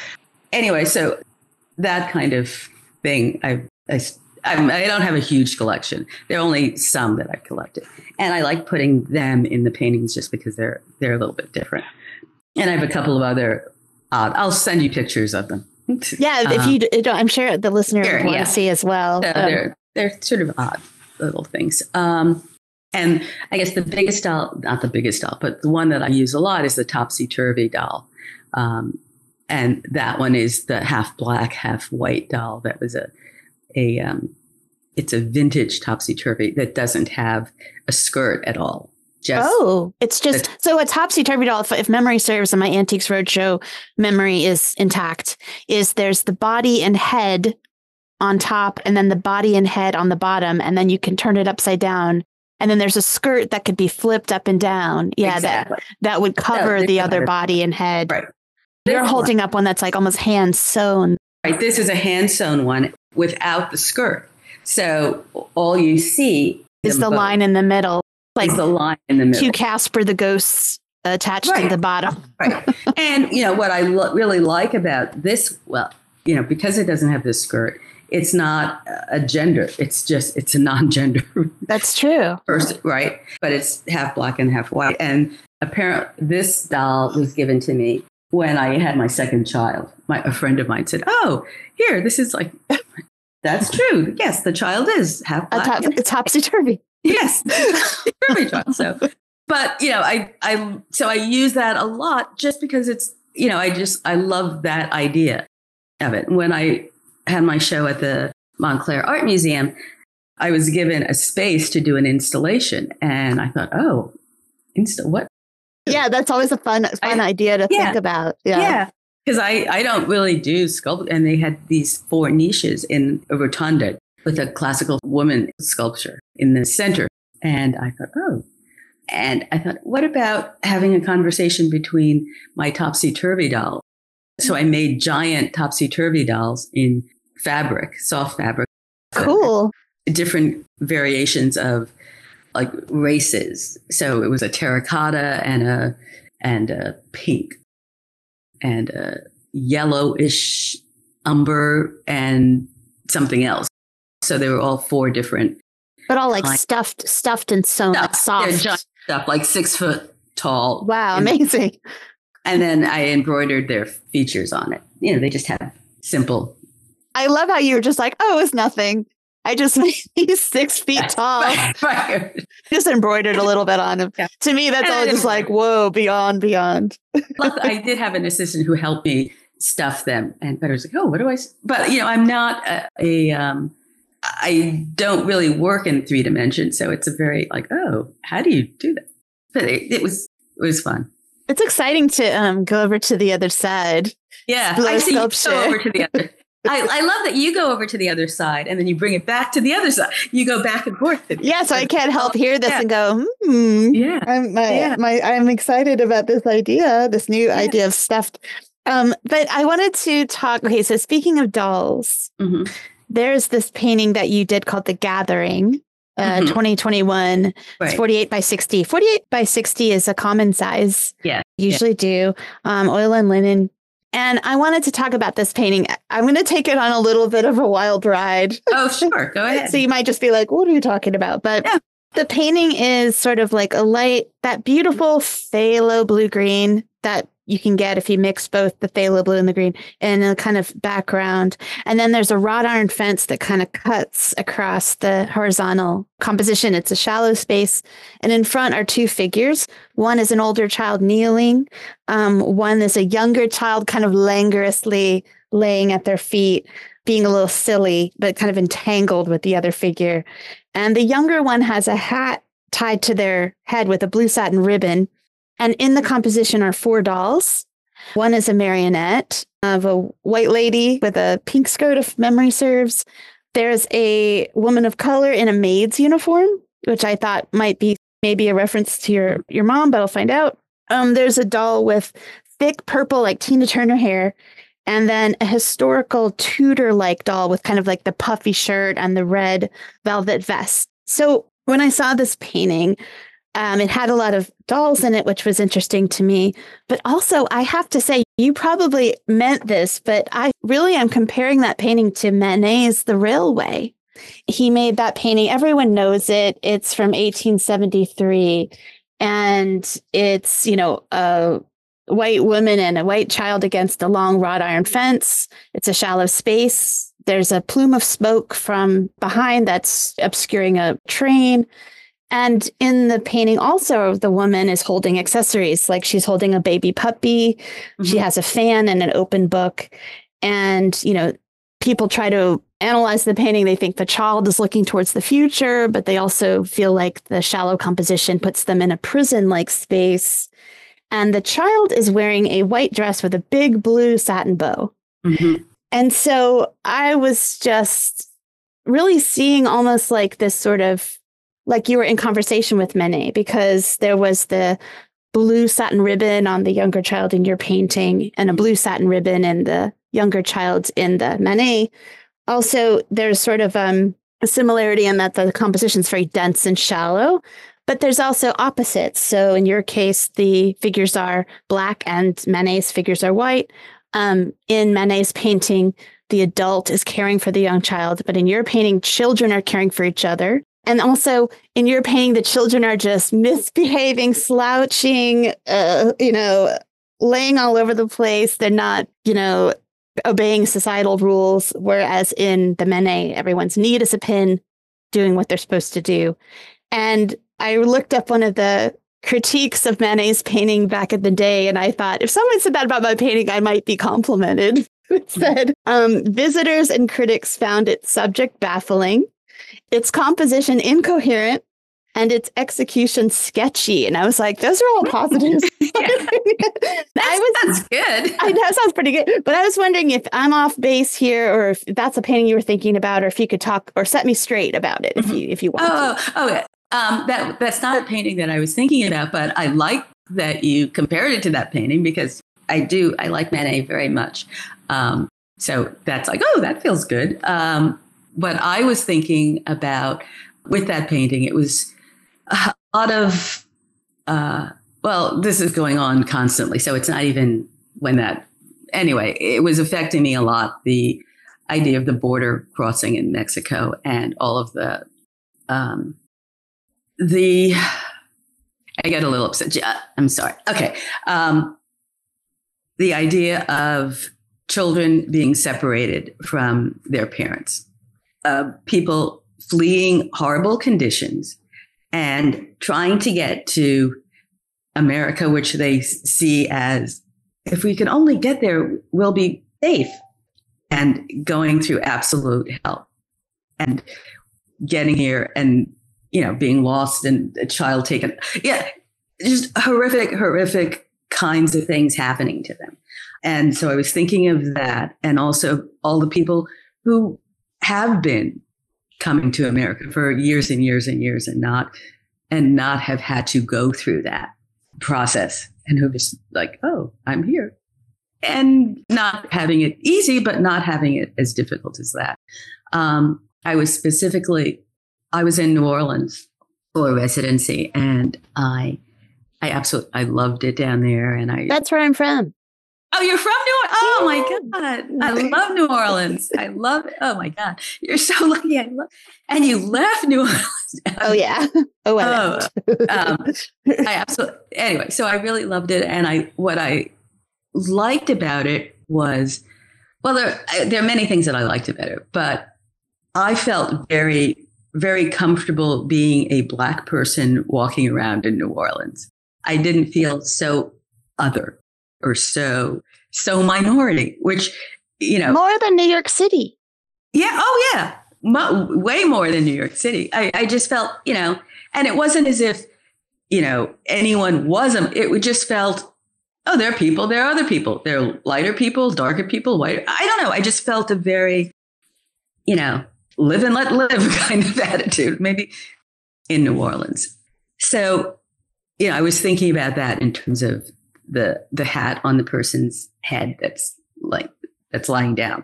anyway, so that kind of thing, I, I, I'm, I don't have a huge collection. There are only some that I've collected. And I like putting them in the paintings just because they're they're a little bit different. And I have a couple of other odd, I'll send you pictures of them. Yeah, if you um, don't, I'm sure the listener sure, would want yeah. to see as well. So Um, they're, they're sort of odd little things. Um, and I guess the biggest doll, not the biggest doll, but the one that I use a lot is the Topsy-Turvy doll. Um, and that one is the half black, half white doll. That was a, a um, it's a vintage Topsy-Turvy that doesn't have a skirt at all. Just oh, it's just the, so a Topsy-Turvy doll, if, if memory serves and my Antiques Roadshow memory is intact, is there's the body and head on top and then the body and head on the bottom, and then you can turn it upside down. And then there's a skirt that could be flipped up and down. Yeah, exactly. that, that would cover No, the other body and head. Right. You're holding up one that's like almost hand sewn. Right. This is a hand sewn one without the skirt. So all you see is the line in the middle. Like the line in the middle. To Casper the Ghosts attached right. to the bottom. Right. And, you know, what I lo- really like about this, well, you know, because it doesn't have this skirt, it's not a gender. It's just, it's a non-gender. That's true. Person, right. But it's half black and half white. And apparently this doll was given to me when I had my second child. My, a friend of mine said, oh, here, this is like, that's true. Yes, the child is half black. A top, it's topsy-turvy. Yes. So, but, you know, I, I, so I use that a lot just because it's, you know, I just, I love that idea of it. When I had my show at the Montclair Art Museum, I was given a space to do an installation. And I thought, oh, insta what? Yeah, that's always a fun, fun I, idea to yeah, think about. Yeah. Yeah. Because I, I don't really do sculpt. And they had these four niches in a rotunda with a classical woman sculpture in the center. And I thought, oh, and I thought, what about having a conversation between my Topsy-Turvy doll? So I made giant Topsy-Turvy dolls in fabric, soft fabric. Cool. Different variations of like races. So it was a terracotta and a, and a pink and a yellowish umber and something else. So they were all four different. But all like kinds. stuffed, stuffed and sewn, stuff. like soft. They're giant stuff, like six foot tall. Wow, amazing. And then I embroidered their features on it. You know, they just have simple. I love how you were just like, oh, it's nothing. I just made these six feet tall. Right, right. Just embroidered a little bit on them. Yeah. To me, that's and all just like, whoa, beyond, beyond. I did have an assistant who helped me stuff them. And but I was like, oh, what do I? But, you know, I'm not a, a um, I don't really work in three dimensions. So it's a very like, oh, how do you do that? But it, it was, it was fun. It's exciting to um, go over to the other side. Yeah. I see you go over to the other. I, I love that you go over to the other side and then you bring it back to the other side. You go back and forth. Yeah, so I can't help hear this yeah. and go, hmm. Yeah. I'm, my, yeah. My, I'm excited about this idea, this new yeah. idea of stuffed. Um, but I wanted to talk. Okay, so speaking of dolls, mm-hmm. there's this painting that you did called The Gathering, uh, mm-hmm. twenty twenty-one. Right. It's forty-eight by sixty. forty-eight by sixty is a common size. Yeah. Usually yeah. do. Um, oil and linen. And I wanted to talk about this painting. I'm going to take it on a little bit of a wild ride. Oh, sure. Go ahead. So you might just be like, what are you talking about? But yeah. the painting is sort of like a light, that beautiful phthalo blue-green that you can get if you mix both the phthalo blue and the green in a kind of background. And then there's a wrought iron fence that kind of cuts across the horizontal composition. It's a shallow space. And in front are two figures. One is an older child kneeling. Um, one is a younger child kind of languorously laying at their feet, being a little silly, but kind of entangled with the other figure. And the younger one has a hat tied to their head with a blue satin ribbon. And in the composition are four dolls. One is a marionette of a white lady with a pink skirt, if memory serves. There's a woman of color in a maid's uniform, which I thought might be maybe a reference to your, your mom, but I'll find out. Um, there's a doll with thick purple, like Tina Turner hair, and then a historical Tudor-like doll with kind of like the puffy shirt and the red velvet vest. So when I saw this painting, Um, it had a lot of dolls in it, which was interesting to me. But also, I have to say, you probably meant this, but I really am comparing that painting to Manet's The Railway. He made that painting. Everyone knows it. It's from eighteen seventy-three. And it's, you know, a white woman and a white child against a long wrought iron fence. It's a shallow space. There's a plume of smoke from behind that's obscuring a train. And in the painting also, the woman is holding accessories, like she's holding a baby puppy. Mm-hmm. She has a fan and an open book. And, you know, people try to analyze the painting. They think the child is looking towards the future, but they also feel like the shallow composition puts them in a prison-like space. And the child is wearing a white dress with a big blue satin bow. Mm-hmm. And so I was just really seeing almost like this sort of, like you were in conversation with Manet, because there was the blue satin ribbon on the younger child in your painting and a blue satin ribbon in the younger child in the Manet. Also, there's sort of um, a similarity in that the composition is very dense and shallow, but there's also opposites. So in your case, the figures are black and Manet's figures are white. Um, in Manet's painting, the adult is caring for the young child, but in your painting, children are caring for each other. And also in your painting, the children are just misbehaving, slouching, uh, you know, laying all over the place. They're not, you know, obeying societal rules. Whereas in the Manet, everyone's neat as a pin, doing what they're supposed to do. And I looked up one of the critiques of Manet's painting back in the day, and I thought, if someone said that about my painting, I might be complimented. It said, um, visitors and critics found its subject baffling, its composition incoherent, and its execution sketchy. And I was like, those are all positives. Yeah. that's, I was, that's good. I know, sounds pretty good. But I was wondering if I'm off base here, or if that's a painting you were thinking about, or if you could talk or set me straight about it, if you if you want oh, to. Oh, yeah. Um, that that's not a painting that I was thinking about, but I like that you compared it to that painting, because I do. I like Manet very much. Um, so that's like, oh, that feels good. Um, what I was thinking about with that painting, it was a lot of, uh, well, this is going on constantly. So it's not even when that, anyway, it was affecting me a lot. The idea of the border crossing in Mexico and all of the, um, the, I get a little upset. I'm sorry. Okay. Um, the idea of children being separated from their parents, uh, people fleeing horrible conditions and trying to get to America, which they see as, if we can only get there, we'll be safe, and going through absolute hell and getting here and, you know, being lost and a child taken. Yeah. Just horrific, horrific kinds of things happening to them. And so I was thinking of that, and also all the people who have been coming to America for years and years and years and not, and not have had to go through that process, and who just like, oh, I'm here, and not having it easy, but not having it as difficult as that. Um, I was specifically, I was in New Orleans for residency, and I, I absolutely, I loved it down there. And I, that's where I'm from. Oh, you're from New Orleans? Oh my God. I love New Orleans. I love it. Oh my God. You're so lucky. I love, and you left New Orleans. Oh yeah. Oh, I oh um, I absolutely, anyway, so I really loved it. And I, what I liked about it was, well, there, there are many things that I liked about it, but I felt very, very comfortable being a Black person walking around in New Orleans. I didn't feel so other or so, so minority, which, you know. More than New York City. Yeah. Oh, yeah. Mo- way more than New York City. I, I just felt, you know, and it wasn't as if, you know, anyone wasn't. It just felt, oh, there are people, there are other people. There are lighter people, darker people, whiter. I don't know. I just felt a very, you know, live and let live kind of attitude, maybe in New Orleans. So, you know, I was thinking about that in terms of the the hat on the person's head that's like that's lying down.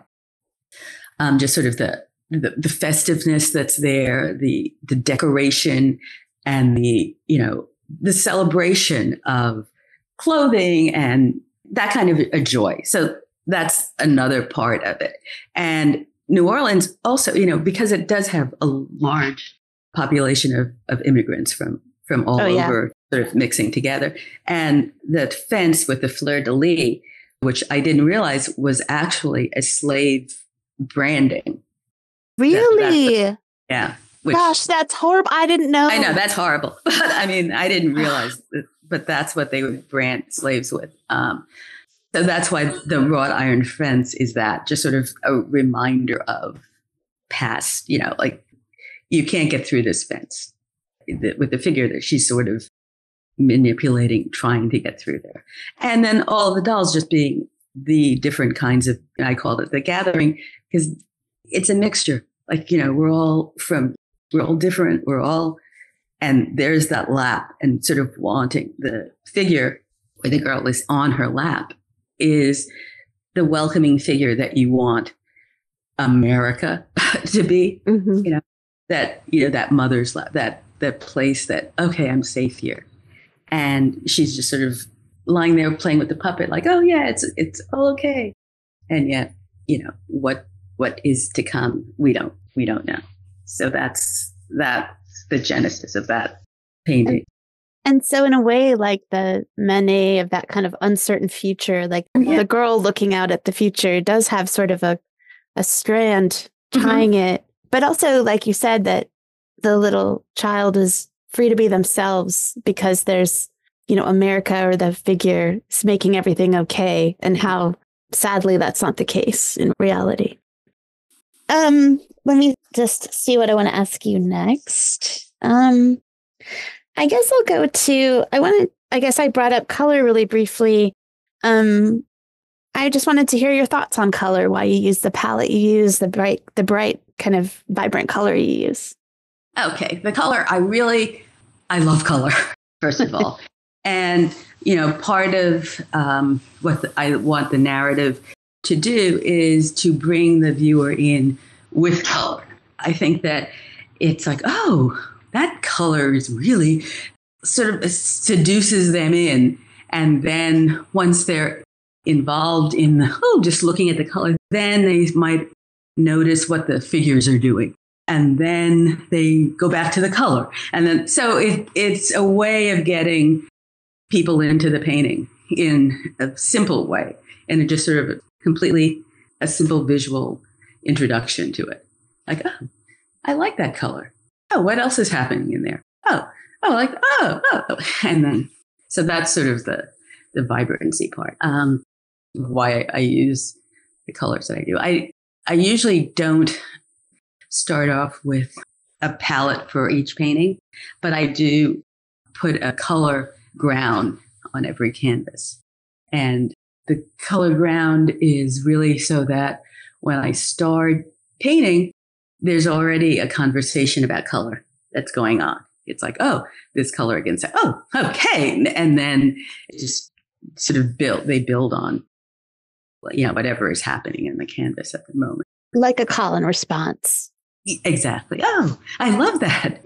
Um, just sort of the, the the festiveness that's there, the the decoration, and the, you know, the celebration of clothing and that kind of a joy. So that's another part of it. And New Orleans also, you know, because it does have a large population of, of immigrants from, from all oh, over, yeah. sort of mixing together. And that fence with the fleur-de-lis, which I didn't realize was actually a slave branding. Really? That, yeah. Which, Gosh, that's horrible. I didn't know. I know, that's horrible. But I mean, I didn't realize that, but that's what they would brand slaves with. Um, so that's why the wrought iron fence is that, just sort of a reminder of past, you know, like you can't get through this fence with the figure that she's sort of manipulating, trying to get through there. And then all the dolls just being the different kinds of, I called it the gathering, because it's a mixture. Like, you know, we're all from, we're all different. We're all, and there's that lap and sort of wanting the figure where the girl is on her lap is the welcoming figure that you want America to be, mm-hmm. you know, that, you know, that mother's lap, that, that place that, okay, I'm safe here. And she's just sort of lying there playing with the puppet, like, oh yeah, it's, it's all okay. And yet, you know, what, what is to come, we don't, we don't know. So that's, that's the genesis of that painting. And, and so in a way, like the Manet of that kind of uncertain future, like yeah. the girl looking out at the future does have sort of a, a strand tying mm-hmm. it, but also, like you said, that the little child is free to be themselves because there's, you know, America or the figure is making everything okay, and how sadly that's not the case in reality. Um, let me just see what I want to ask you next. Um, I guess I'll go to, I want to, I guess I brought up color really briefly. Um, I just wanted to hear your thoughts on color, why you use the palette you use, the bright, the bright kind of vibrant color you use. Okay. The color, I really, I love color, first of all. And, you know, part of um, what the, I want the narrative to do is to bring the viewer in with color. I think that it's like, oh, that color is really sort of seduces them in. And then once they're involved in, the, oh, just looking at the color, then they might notice what the figures are doing. And then they go back to the color. And then, so it, it's a way of getting people into the painting in a simple way. And it just sort of a completely a simple visual introduction to it. Like, oh, I like that color. Oh, what else is happening in there? Oh, oh, like, oh, oh. And then, so that's sort of the, the vibrancy part. Um, why I, I use the colors that I do. I, I usually don't start off with a palette for each painting, but I do put a color ground on every canvas. And the color ground is really so that when I start painting, there's already a conversation about color that's going on. It's like, oh, this color against that. Oh, okay. And then it just sort of build, they build on, you know, whatever is happening in the canvas at the moment. Like a call and response. Exactly. Oh, I love that.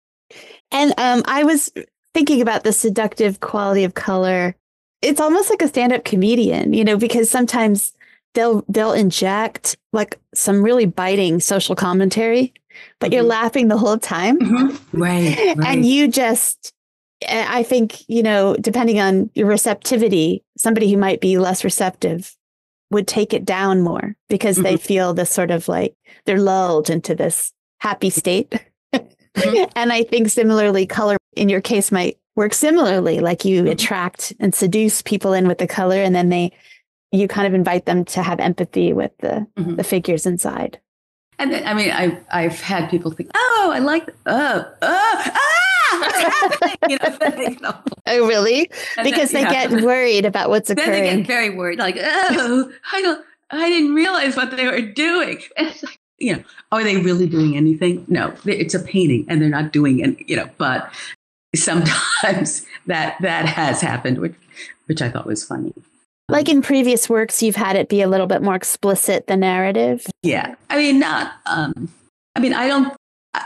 And um, I was thinking about the seductive quality of color. It's almost like a stand-up comedian, you know, because sometimes they'll they'll inject like some really biting social commentary, but mm-hmm. you're laughing the whole time. Mm-hmm. Right, right. And you just, I think, you know, depending on your receptivity, somebody who might be less receptive would take it down more because mm-hmm. they feel this sort of like they're lulled into this happy state. Mm-hmm. And I think similarly, color in your case might work similarly, like you mm-hmm. attract and seduce people in with the color, and then they, you kind of invite them to have empathy with the, mm-hmm. the figures inside. And then, I mean, I, I've had people think, oh, I like, oh, oh, ah, what's happening? You know, you know. Oh, really? And because then, they yeah. get worried about what's occurring. Then they get very worried, like, oh, I don't, I didn't realize what they were doing. And it's like, you know, are they really doing anything? No, it's a painting and they're not doing it, you know, but sometimes that, that has happened, which, which I thought was funny. Like in previous works, you've had it be a little bit more explicit, the narrative. Yeah. I mean, not, um, I mean, I don't, I,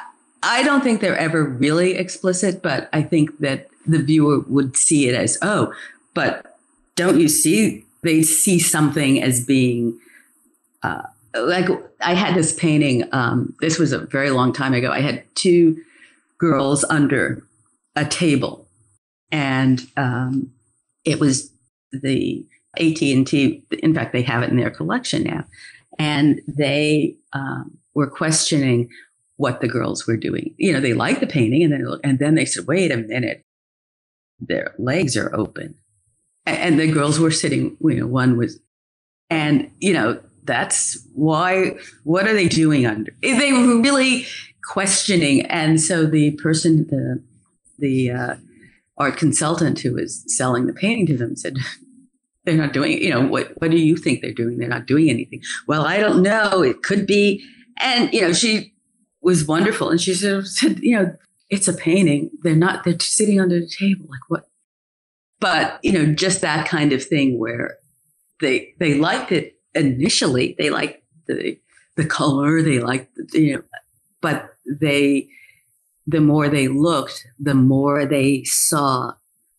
I don't think they're ever really explicit, but I think that the viewer would see it as, oh, but don't you see, they see something as being, uh, like I had this painting, um, this was a very long time ago. I had two girls under a table, and um, it was the A T and T. In fact, they have it in their collection now. And they um, were questioning what the girls were doing. You know, they liked the painting, and then and then they said, wait a minute, their legs are open. And the girls were sitting, you know, one was, and, you know, that's why, what are they doing under? They were really questioning. And so the person, the, the uh, art consultant who was selling the painting to them said, they're not doing, you know, what, what do you think they're doing? They're not doing anything. Well, I don't know. It could be. And, you know, she was wonderful. And she said, you know, it's a painting. They're not, they're sitting under the table. Like what? But, you know, just that kind of thing where they they liked it initially. They liked the the color. They liked, the, you know, but they, the more they looked, the more they saw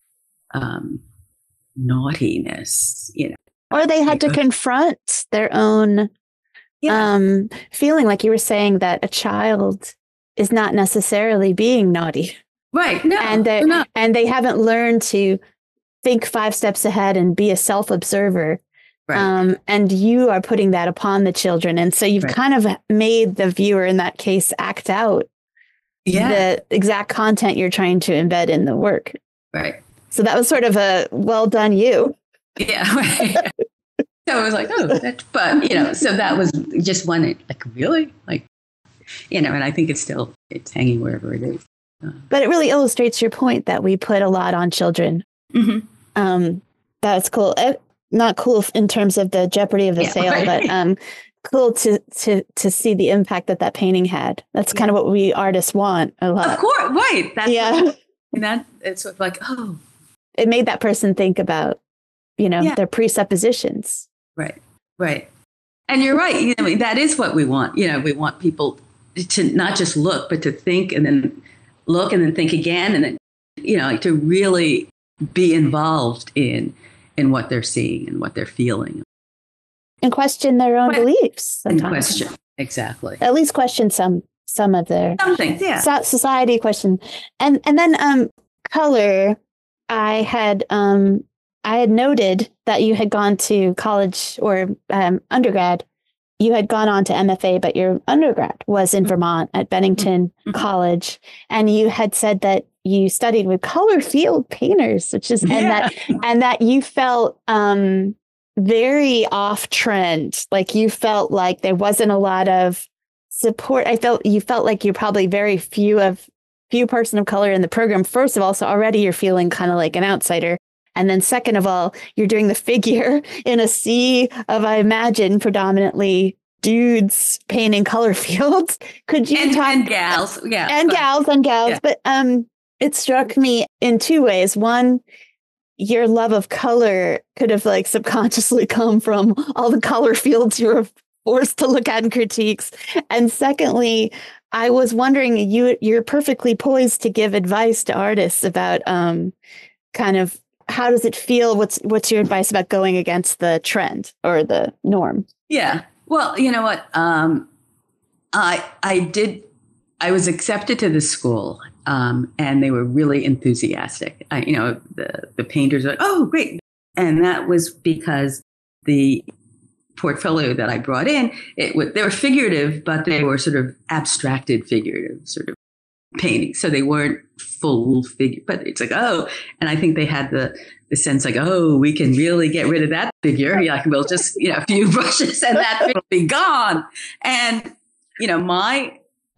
um, naughtiness, you know. Or they had to confront their own yeah. um, feeling, like you were saying, that a child is not necessarily being naughty. Right. No, and they and they haven't learned to think five steps ahead and be a self-observer. Right. Um, and you are putting that upon the children. And so you've right. kind of made the viewer in that case act out yeah. the exact content you're trying to embed in the work. Right. So that was sort of a well done you. Yeah. Right. So I was like, oh, that's, but, you know, so that was just one, like, really? Like, you know, and I think it's still, it's hanging wherever it is. Uh, but it really illustrates your point that we put a lot on children. Mm-hmm. Um, that's cool. Uh, not cool in terms of the jeopardy of the yeah, sale, right. but um, cool to to to see the impact that that painting had. That's yeah. kind of what we artists want a lot. Of course, right? That's yeah, what, and that it's sort of like, oh, it made that person think about, you know, yeah. their presuppositions. Right, right. And you're right. You know, that is what we want. You know, we want people to not just look, but to think, and then look, and then think again, and then, you know, like to really be involved in in what they're seeing and what they're feeling, and question their own but, beliefs. And question exactly. At least question some some of their some things, yeah. Society question, and and then um, color. I had um, I had noted that you had gone to college or um, undergrad. You had gone on to M F A, but your undergrad was in Vermont at Bennington mm-hmm. College, and you had said that you studied with color field painters, which is yeah. and that and that you felt um, very off trend. Like you felt like there wasn't a lot of support. I felt you felt like you're probably very few of few person of color in the program. First of all, so already you're feeling kind of like an outsider. And then second of all, you're doing the figure in a sea of, I imagine, predominantly dudes painting color fields. Could you and, talk and gals, yeah, and but, gals and gals? Yeah. But um, it struck me in two ways. One, your love of color could have like subconsciously come from all the color fields you were forced to look at in critiques. And secondly, I was wondering, you you're perfectly poised to give advice to artists about um, kind of. How does it feel? What's what's your advice about going against the trend or the norm? Yeah. Well, you know what? Um, I I did. I was accepted to the school, um, and they were really enthusiastic. I, you know, the the painters were like, "Oh, great!" And that was because the portfolio that I brought in, it was, they were figurative, but they were sort of abstracted, figurative sort of paintings. So they weren't full figure, but it's like, oh, and I think they had the, the sense like, oh, we can really get rid of that figure. Yeah, like, we'll just, you know, a few brushes and that will be gone. And, you know, my,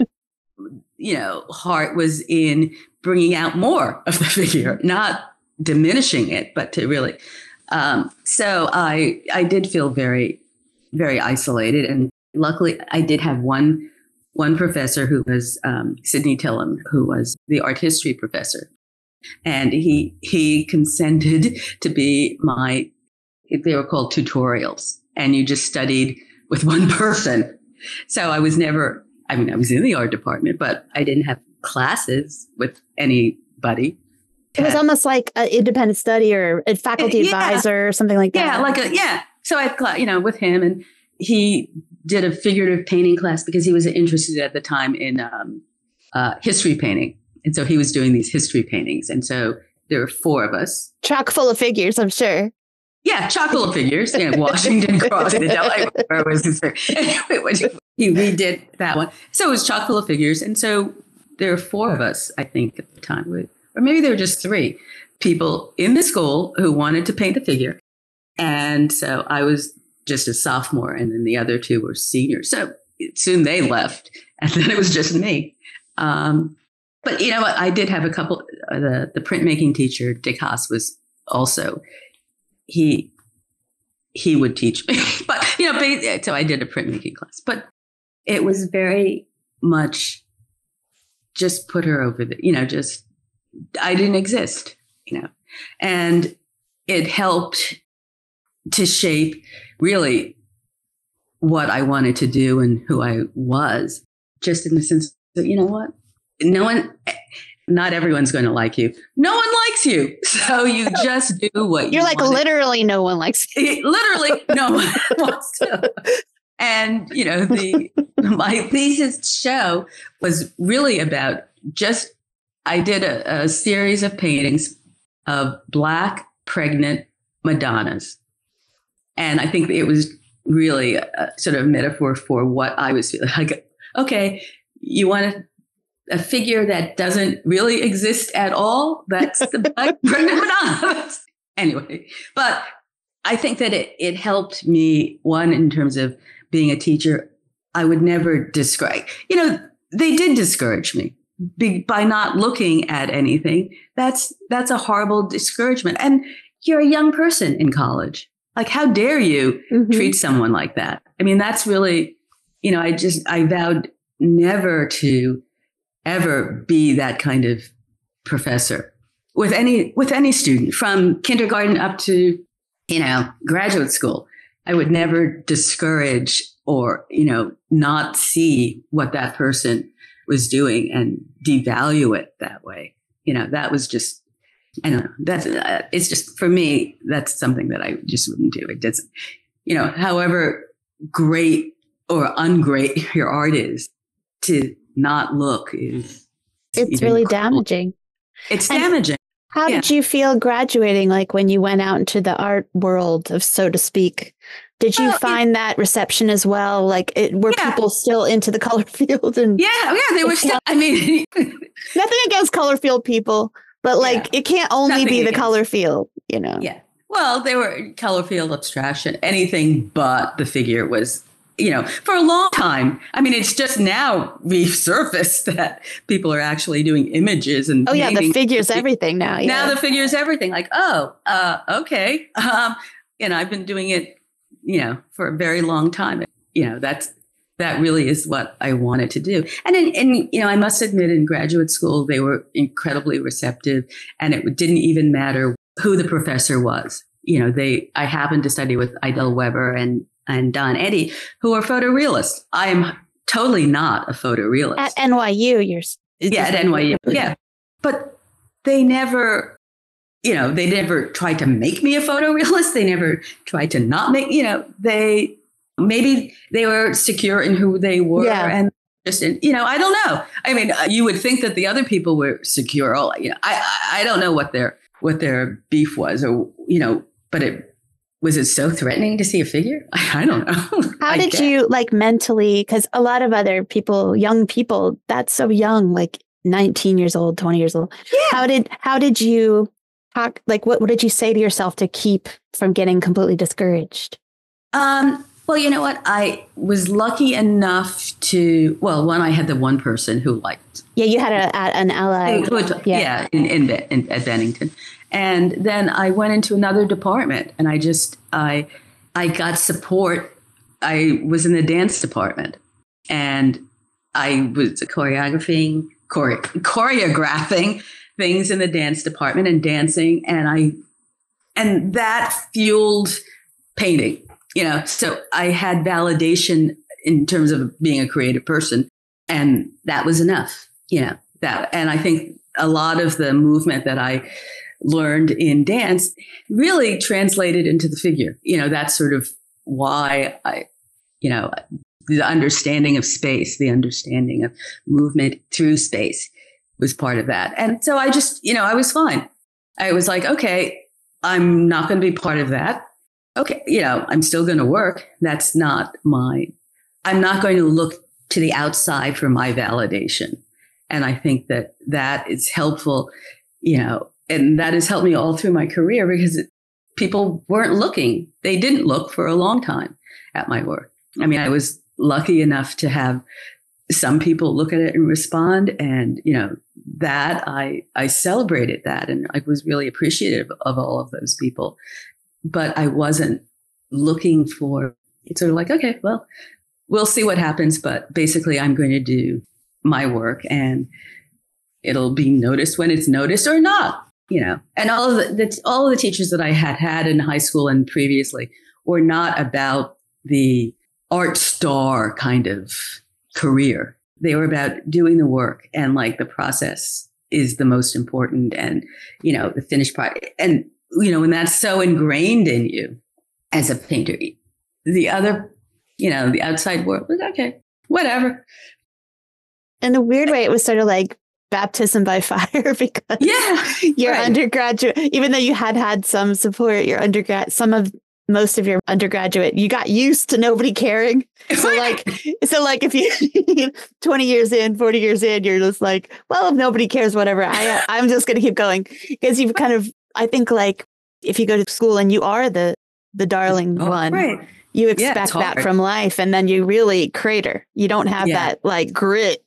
you know, heart was in bringing out more of the figure, not diminishing it, but to really, um, so I, I did feel very, very isolated. And luckily I did have one One professor who was um, Sidney Tillum, who was the art history professor. And he he consented to be my, they were called tutorials. And you just studied with one person. So I was never I mean, I was in the art department, but I didn't have classes with anybody. It was almost like an independent study or a faculty yeah. advisor or something like that. Yeah, like a, yeah. So I had, you know, with him, and he did a figurative painting class because he was interested at the time in um, uh, history painting. And so he was doing these history paintings. And so there were four of us. Chock full of figures, I'm sure. Yeah, chock full of figures. Yeah, Washington Cross. Where was his anyway, he redid that one. So it was chock full of figures. And so there were four of us, I think, at the time. Or maybe there were just three people in the school who wanted to paint a figure. And so I was just a sophomore, and then the other two were seniors. So soon they left, and then it was just me. Um, but you know what? I did have a couple. Uh, the the printmaking teacher, Dick Haas, was also he he would teach me. But you know, so I did a printmaking class. But it was very much just put her over the. You know, just I didn't exist. You know, and it helped to shape really what I wanted to do and who I was, just in the sense that, you know what, no one, not everyone's going to like you. No one likes you. So you just do what you You're like, literally no one likes you. Literally no one wants to. And, you know, the, my thesis show was really about just, I did a, a series of paintings of Black pregnant Madonnas. And I think it was really a sort of metaphor for what I was feeling. Like, okay, you want a, a figure that doesn't really exist at all? That's the Black pregnant Madonna. Anyway, but I think that it, it helped me, one, in terms of being a teacher. I would never discourage, you know, they did discourage me be, by not looking at anything. That's, that's a horrible discouragement. And you're a young person in college. Like, how dare you mm-hmm. treat someone like that? I mean, that's really, you know, I just, I vowed never to ever be that kind of professor with any, with any student from kindergarten up to, you know, graduate school. I would never discourage or, you know, not see what that person was doing and devalue it that way. You know, that was just, I don't know. That's uh, it's just, for me, that's something that I just wouldn't do. It doesn't, you know, however great or ungreat your art is, to not look is it's really cool. damaging. It's and damaging. How yeah. did you feel graduating? Like when you went out into the art world, of so to speak, did you well, find it, that reception as well? Like, it, were yeah. people still into the color field? And yeah, yeah, they were still. I mean, nothing against color field people. But like, yeah. it can't only Nothing be the against. color field, you know? Yeah. Well, they were color field abstraction, anything but the figure was, you know, for a long time. I mean, it's just now resurfaced that people are actually doing images and. Oh, yeah. The figure's everything now. Yeah. Now the figure's everything. Like, oh, uh, okay. Um, and I've been doing it, you know, for a very long time. You know, that's. That really is what I wanted to do. And, in, in, you know, I must admit, in graduate school, they were incredibly receptive, and it didn't even matter who the professor was. You know, they, I happened to study with Idel Weber and, and Don Eddy, who are photorealists. I am totally not a photorealist. At N Y U, you're. Yeah, at N Y U. Yeah. But they never, you know, they never tried to make me a photorealist. They never tried to not make, you know, they, maybe they were secure in who they were, yeah. and just, in, you know, I don't know. I mean, you would think that the other people were secure. You know, I, I don't know what their what their beef was, or you know, but it was it so threatening to see a figure? I, I don't know. How did guess. you like mentally? Because a lot of other people, young people, that's so young, like nineteen years old, twenty years old. Yeah. How did how did you talk? Like, what what did you say to yourself to keep from getting completely discouraged? Um. Well, you know what? I was lucky enough to, well, one, I had the one person who liked. Yeah, you had a, an ally. Would, yeah, yeah in, in, in, at Bennington. And then I went into another department, and I just, I, I got support. I was in the dance department, and I was choreographing, chore, choreographing things in the dance department and dancing. And I, and that fueled painting. You know, so I had validation in terms of being a creative person And that was enough, you know, that. And I think a lot of the movement that I learned in dance really translated into the figure. You know, that's sort of why I, you know, the understanding of space, the understanding of movement through space was part of that. And so I just, you know, I was fine. I was like, okay, I'm not going to be part of that. Okay, you know, I'm still going to work. That's not my, I'm not going to look to the outside for my validation. And I think that that is helpful, you know, and that has helped me all through my career because it, people weren't looking. They didn't look for a long time at my work. I mean, I was lucky enough to have some people look at it and respond. And, you know, that I, I celebrated that. And I was really appreciative of all of those people. But I wasn't looking for, it's sort of like, okay, well, we'll see what happens. But basically, I'm going to do my work and it'll be noticed when it's noticed or not, you know. And all of the, the all of the teachers that I had had in high school and previously were not about the art star kind of career. They were about doing the work, and like the process is the most important, and, you know, the finished product. And, you know, when that's so ingrained in you as a painter, the other, you know, the outside world, okay, whatever. In a weird way, it was sort of like baptism by fire because yeah, your right. undergraduate, even though you had had some support, your undergrad, some of most of your undergraduate, you got used to nobody caring. So like, so like if you twenty years in, forty years in, you're just like, well, if nobody cares, whatever, I, I'm just going to keep going, because you've kind of, I think like if you go to school and you are the, the darling oh, one, right. you expect yeah, that from life. And then you really crater. You don't have yeah. that like grit.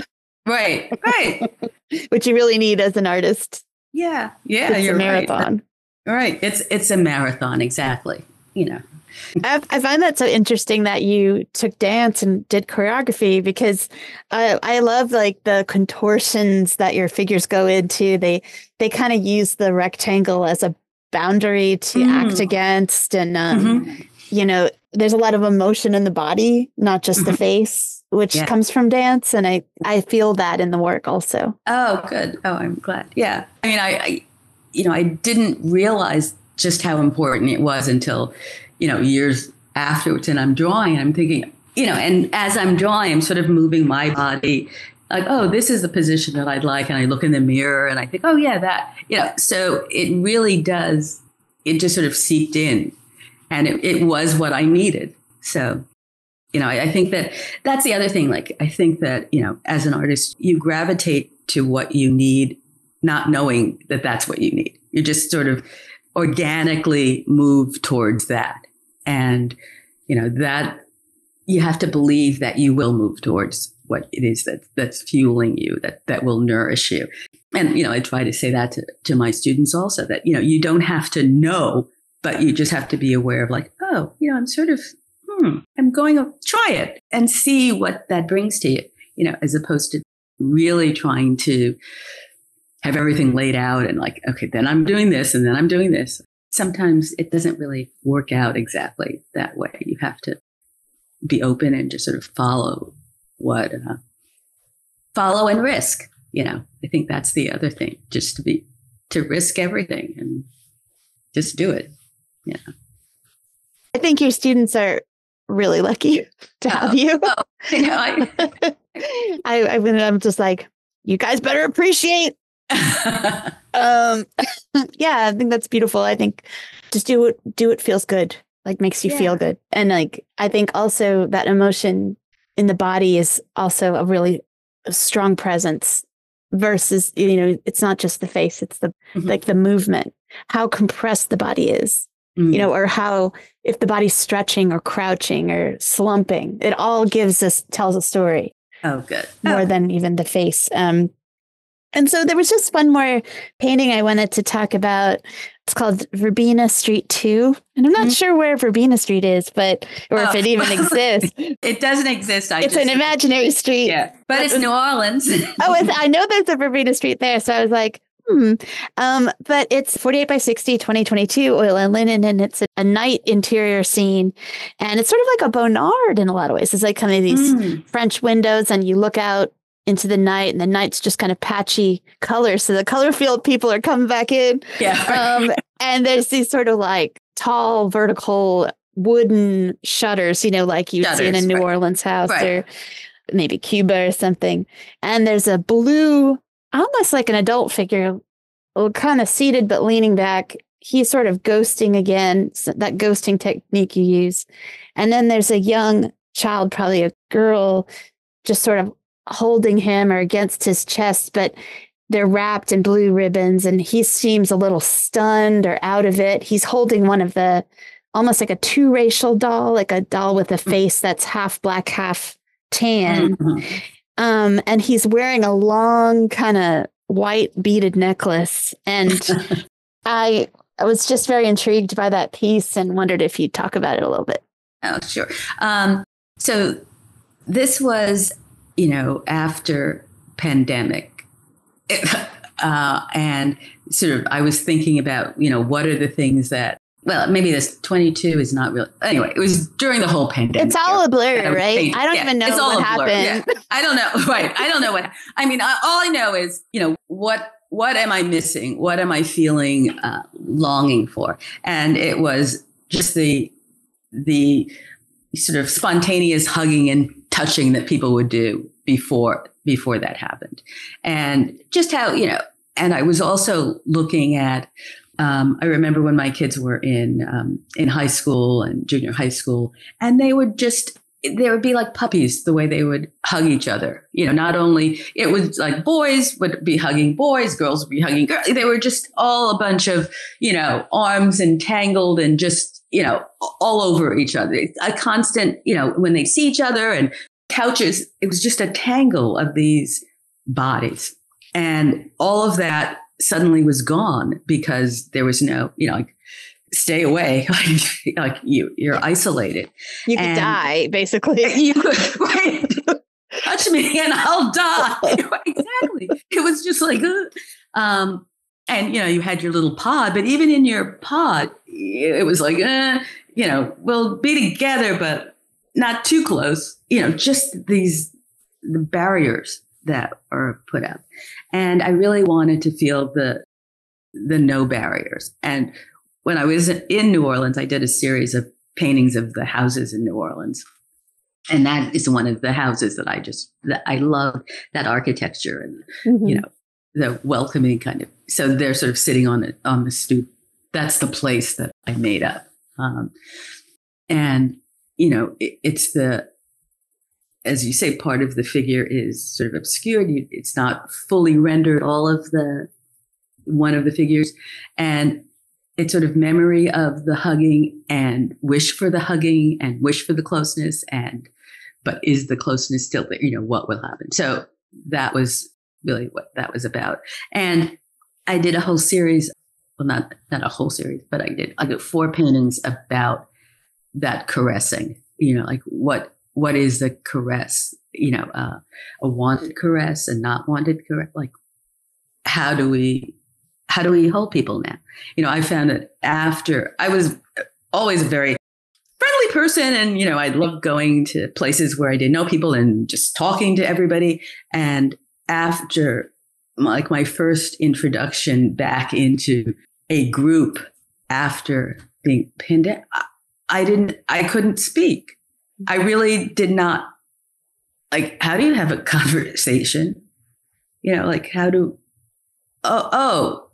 Right. Right. Which you really need as an artist. Yeah. Yeah. It's you're a marathon. Right. right. It's, it's a marathon. Exactly. You know, I, I find that so interesting that you took dance and did choreography, because I, I love like the contortions that your figures go into. They they kind of use the rectangle as a boundary to mm. act against. And, um, mm-hmm. you know, there's a lot of emotion in the body, not just mm-hmm. the face, which yeah. comes from dance. And I, I feel that in the work also. Oh, good. Oh, I'm glad. Yeah. I mean, I, I you know, I didn't realize just how important it was until, you know, years afterwards. And I'm drawing and I'm thinking, you know, and as I'm drawing, I'm sort of moving my body like, oh, this is the position that I'd like. And I look in the mirror and I think, oh, yeah, that, you know, so it really does. It just sort of seeped in, and it, it was what I needed. So, you know, I, I think that that's the other thing. Like, I think that, you know, as an artist, you gravitate to what you need, not knowing that that's what you need. You're just sort of organically move towards that. And, you know, that you have to believe that you will move towards what it is that that's fueling you, that, that will nourish you. And, you know, I try to say that to, to my students also, that, you know, you don't have to know, but you just have to be aware of like, oh, you know, I'm sort of, hmm, I'm going to try it and see what that brings to you, you know, as opposed to really trying to have everything laid out and like, okay, then I'm doing this and then I'm doing this. Sometimes it doesn't really work out exactly that way. You have to be open and just sort of follow what, uh, follow and risk. You know, I think that's the other thing, just to be, to risk everything and just do it. Yeah. I think your students are really lucky to have oh, you. Oh, you know, I, I, I mean, I'm just like, you guys better appreciate um yeah, I think that's beautiful. I think just do what do what feels good, like makes you yeah. feel good. And like I think also that emotion in the body is also a really strong presence versus, you know, it's not just the face, it's the mm-hmm. like the movement, how compressed the body is, mm-hmm. you know, or how if the body's stretching or crouching or slumping, it all gives us tells a story. Oh, good. More oh. than even the face. Um And so there was just one more painting I wanted to talk about. It's called Verbena Street two. And I'm not mm-hmm. sure where Verbena Street is, but or oh. if it even exists. It doesn't exist. I it's just, an imaginary street. Yeah, but it's New Orleans. oh, it's, I know there's a Verbena Street there. So I was like, Hmm. Um, but it's forty-eight by sixty, twenty twenty-two oil and linen, and it's a, a night interior scene. And it's sort of like a Bonnard in a lot of ways. It's like kind of these mm. French windows, and you look out into the night, and the night's just kind of patchy colors. So the color field people are coming back in. Yeah. Um, and there's these sort of like tall, vertical wooden shutters, you know, like you'd see in a New right. Orleans house right. or maybe Cuba or something. And there's a blue, almost like an adult figure, kind of seated but leaning back. He's sort of ghosting again, so that ghosting technique you use. And then there's a young child, probably a girl, just sort of holding him or against his chest, but they're wrapped in blue ribbons, and he seems a little stunned or out of it. He's holding one of the, almost like a two-racial doll, like a doll with a face that's half black, half tan. Mm-hmm. Um, and he's wearing a long kind of white beaded necklace. And I, I was just very intrigued by that piece and wondered if you'd talk about it a little bit. Oh, sure. Um, so this was, you know, after pandemic. uh, and sort of, I was thinking about, you know, what are the things that, well, maybe this twenty-two is not real. Anyway, it was during the whole pandemic. It's all a blur, right? I don't yeah, even know what happened. Yeah. I don't know. Right. I don't know what, I mean, I, all I know is, you know, what, what am I missing? What am I feeling, uh, longing for? And it was just the, the sort of spontaneous hugging and touching that people would do before, before that happened. And just how, you know, and I was also looking at, Um, I remember when my kids were in um, in high school and junior high school, and they would just, they would be like puppies, the way they would hug each other. You know, not only, it was like boys would be hugging boys, girls would be hugging girls. They were just all a bunch of, you know, arms entangled and just, you know, all over each other. A constant, you know, when they see each other and couches, it was just a tangle of these bodies. And all of that suddenly was gone because there was no, you know, like, stay away, like, like you, you're isolated. You could and die, basically. You could, right? Touch me and I'll die. Exactly. It was just like, uh, um, and you know, you had your little pod, but even in your pod, it was like, uh, you know, we'll be together, but not too close. You know, just these the barriers that are put up. And I really wanted to feel the the no barriers. And when I was in New Orleans, I did a series of paintings of the houses in New Orleans. And that is one of the houses that I just, that I love that architecture and, mm-hmm. you know, the welcoming kind of, so they're sort of sitting on the, on the stoop. That's the place that I made up. Um, and, you know, it, it's the, as you say, part of the figure is sort of obscured. You, it's not fully rendered, all of the, one of the figures. And it's sort of memory of the hugging and wish for the hugging and wish for the closeness. And, but is the closeness still there? You know, what will happen? So that was really what that was about. And I did a whole series, well, not, not a whole series, but I did, I did four paintings about that caressing, you know, like what, what is the caress, you know, uh, a wanted caress and not wanted caress? Like, how do we, how do we hold people now? You know, I found that after, I was always a very friendly person, and, you know, I loved going to places where I didn't know people and just talking to everybody. And after like my first introduction back into a group after being pinned down, I didn't, I couldn't speak. I really did not, like, how do you have a conversation? You know, like, how do, oh, oh,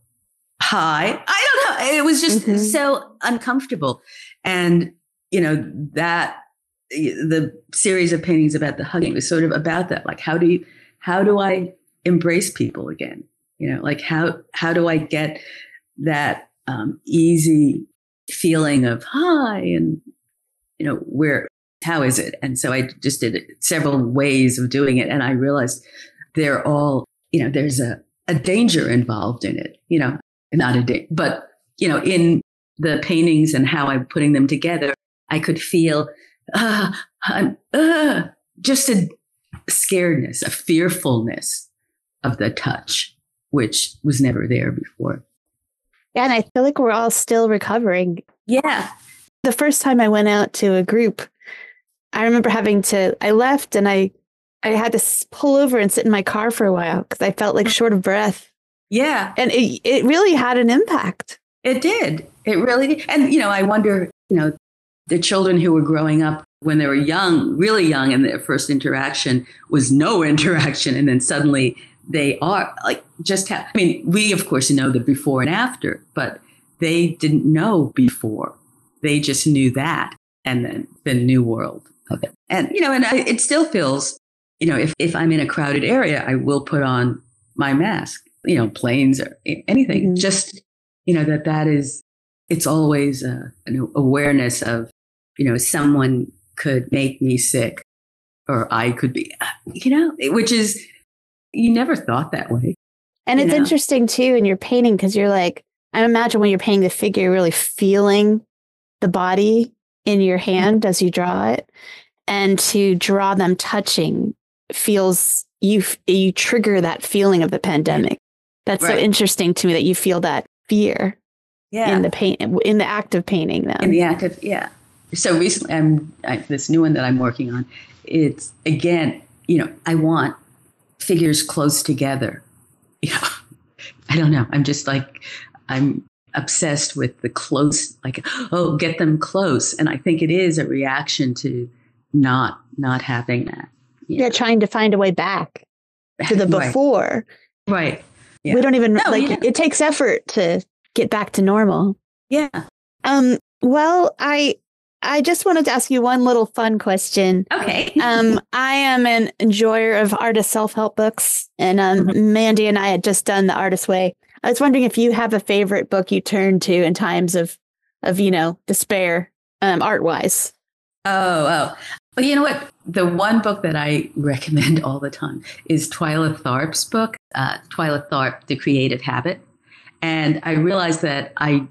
hi. I don't know. It was just mm-hmm. so uncomfortable. And, you know, that the series of paintings about the hugging was sort of about that. Like, how do you, how do I embrace people again? You know, like, how, how do I get that um, easy feeling of hi and, you know, where, how is it? And so I just did several ways of doing it. And I realized they're all, you know, there's a, a danger involved in it, you know, not a day, but, you know, in the paintings and how I'm putting them together, I could feel uh, uh, just a scaredness, a fearfulness of the touch. which was never there before. Yeah, and I feel like we're all still recovering. Yeah. The first time I went out to a group, I remember having to, I left and I, I had to pull over and sit in my car for a while because I felt like short of breath. Yeah. And it, it really had an impact. It did. It really did. And, you know, I wonder, you know, the children who were growing up when they were young, really young, and their first interaction was no interaction. And then suddenly they are like just have, I mean, we, of course, know the before and after, but they didn't know before. They just knew that. And then the new world of it. And, you know, and I, it still feels, you know, if, if I'm in a crowded area, I will put on my mask, you know, planes or anything, mm-hmm. just, you know, that that is, it's always a, an awareness of, you know, someone could make me sick or I could be, you know, which is, you never thought that way. And it's know? interesting too, in your painting, because you're like, I imagine when you're painting the figure, you're really feeling the body in your hand as you draw it. And to draw them touching feels, you you trigger that feeling of the pandemic. That's right. So interesting to me that you feel that fear yeah. in the paint, in the act of painting them. In the act of, yeah. So recently, I'm I, this new one that I'm working on. It's again, you know, I want figures close together. You know, I don't know. I'm just like, I'm obsessed with the close, like, oh, get them close. And I think it is a reaction to not not having that. Yeah, know? Trying to find a way back to the before. Right. right. Yeah. We don't even no, like yeah. it takes effort to get back to normal. Yeah. Um. Well, I I just wanted to ask you one little fun question. Okay. um. I am an enjoyer of artist self-help books, and um, mm-hmm. Mandy and I had just done The Artist's Way. I was wondering if you have a favorite book you turn to in times of, of you know, despair, um, art-wise. Oh, oh. Well, you know what? The one book that I recommend all the time is Twyla Tharp's book, uh, Twyla Tharp, The Creative Habit. And I realized that I,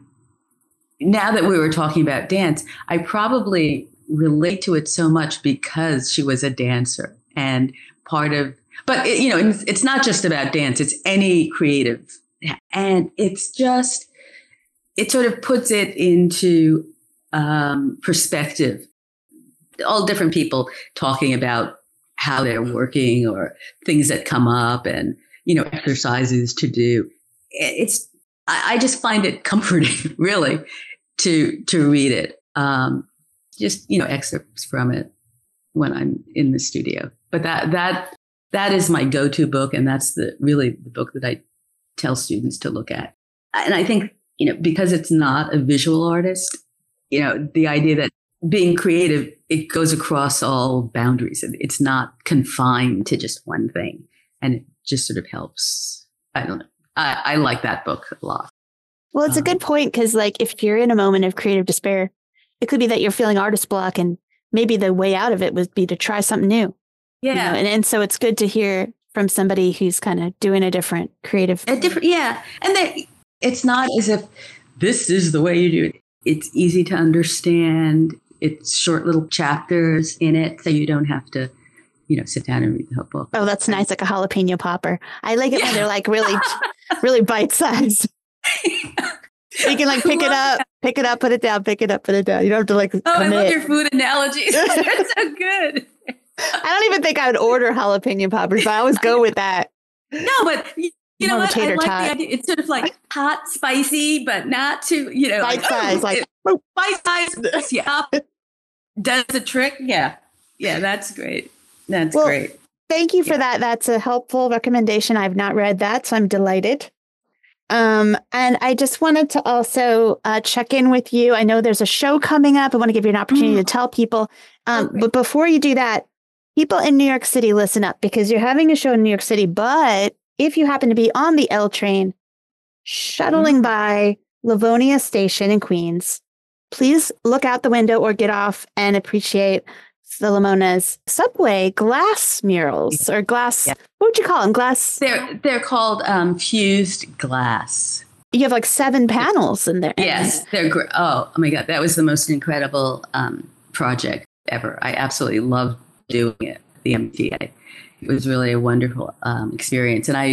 now that we were talking about dance, I probably relate to it so much because she was a dancer. And part of, but, it, you know, it's, it's not just about dance. It's any creative. And it's just, it sort of puts it into um, perspective. All different people talking about how they're working or things that come up and, you know, exercises to do. It's, I, I just find it comforting, really, to, to read it. Um, just, you know, excerpts from it when I'm in the studio. But that, that, that is my go-to book. And that's the really the book that I tell students to look at. And I think, you know, because it's not a visual artist, you know, the idea that being creative, it goes across all boundaries. It's not confined to just one thing. And it just sort of helps. I don't know. I, I like that book a lot. Well, it's um, a good point because, like, if you're in a moment of creative despair, it could be that you're feeling artist block and maybe the way out of it would be to try something new. Yeah. You know? and, and so it's good to hear from somebody who's kind of doing a different creative. A different, yeah. And they, it's not as if this is the way you do it. It's easy to understand. It's short little chapters in it, so you don't have to, you know, sit down and read the whole book. Oh, that's nice, like a jalapeno popper. I like it yeah. when they're like really, really bite-sized. You can like pick it up, pick it up, put it down, pick it up, put it down. You don't have to like Oh, commit. I love your food analogies. That's so good. I don't even think I would order jalapeno poppers, but I always go with that. No, but you know More what? I like tot. the idea. It's sort of like hot, spicy, but not too, you know, bite like, size, oh, like it, bite size. Yeah, does the trick. Yeah, yeah, that's great. That's well, great. Thank you for yeah. that. That's a helpful recommendation. I've not read that, so I'm delighted. Um, and I just wanted to also uh, check in with you. I know there's a show coming up. I want to give you an opportunity mm. to tell people. Um, oh, but before you do that, people in New York City, listen up, because you're having a show in New York City. But if you happen to be on the L train shuttling mm. by Livonia Station in Queens, please look out the window or get off and appreciate Philomona's subway glass murals or glass. Yeah. What would you call them? Glass. They're they're called um, fused glass. You have like seven panels in there. Yes, they're great. Oh, oh my God, that was the most incredible um, project ever. I absolutely loved doing it. The M T A. It was really a wonderful um, experience, and I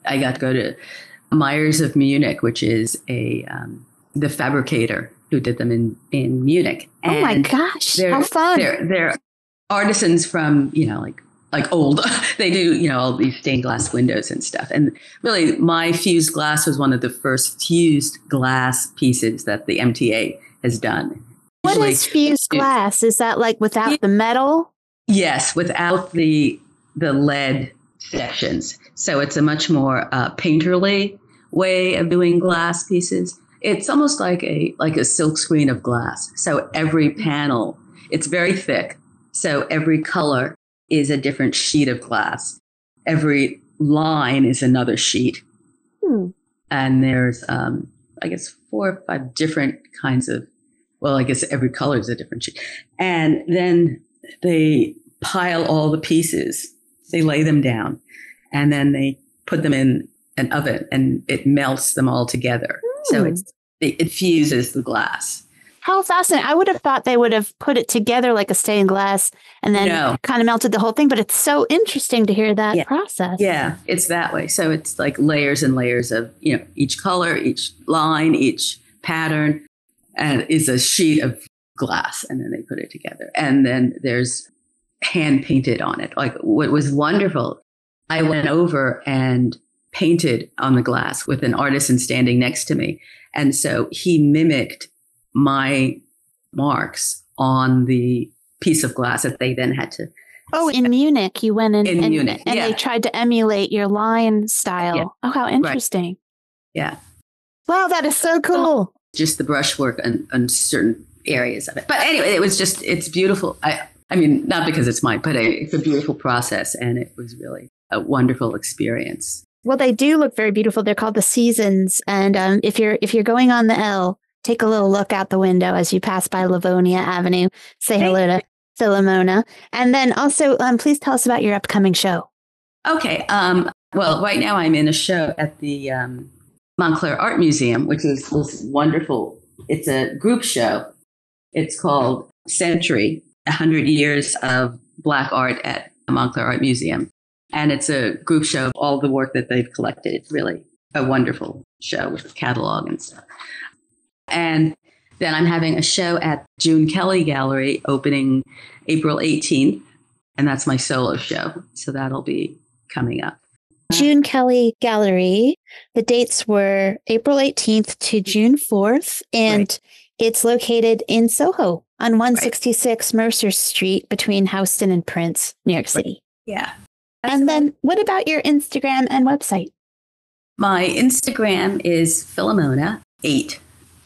I got to go to Myers of Munich, which is a um, the fabricator who did them in, in Munich. And oh my gosh, how fun. They're, they're artisans from, you know, like like old. They do, you know, all these stained glass windows and stuff. And really, my fused glass was one of the first fused glass pieces that the M T A has done. What Usually, is fused glass? Is that like without it, the metal? Yes, without the the lead sections. So it's a much more uh, painterly way of doing glass pieces. It's almost like a like a silk screen of glass. So every panel, it's very thick. So every color is a different sheet of glass. Every line is another sheet. Hmm. And there's, um, I guess, four or five different kinds of, well, I guess every color is a different sheet. And then they pile all the pieces. They lay them down. And then they put them in an oven and it melts them all together. Hmm. So it's, it, it fuses the glass. How fascinating. I would have thought they would have put it together like a stained glass and then no. kind of melted the whole thing. But it's so interesting to hear that yeah. process. Yeah, it's that way. So it's like layers and layers of, you know, each color, each line, each pattern, and is a sheet of glass. And then they put it together. And then there's hand painted on it. Like what was wonderful, I went over and painted on the glass with an artisan standing next to me. And so he mimicked my marks on the piece of glass that they then had to. Oh, in Munich, you went in, in and, Munich, and yeah. they tried to emulate your line style. Yeah. Oh, how interesting. Right. Yeah. Wow, that is so cool. Just the brushwork on, on certain areas of it. But anyway, it was just, it's beautiful. I, I mean, not because it's mine, but it's a beautiful process. And it was really a wonderful experience. Well, they do look very beautiful. They're called the Seasons. And um, if you're if you're going on the L, take a little look out the window as you pass by Livonia Avenue. Say hello to Philomona. And then also, um, please tell us about your upcoming show. Okay. Um, well, right now I'm in a show at the um, Montclair Art Museum, which is this wonderful. It's a group show. It's called Century, one hundred years of Black art at the Montclair Art Museum. And it's a group show of all the work that they've collected. It's really a wonderful show with a catalog and stuff. And then I'm having a show at June Kelly Gallery opening April eighteenth. And that's my solo show. So that'll be coming up. June Kelly Gallery. The dates were April eighteenth to June fourth. And right. It's located in Soho on one sixty-six right. Mercer Street between Houston and Prince, New York City. Right. Yeah. That's and then what about your Instagram and website? My Instagram is Philomona eight.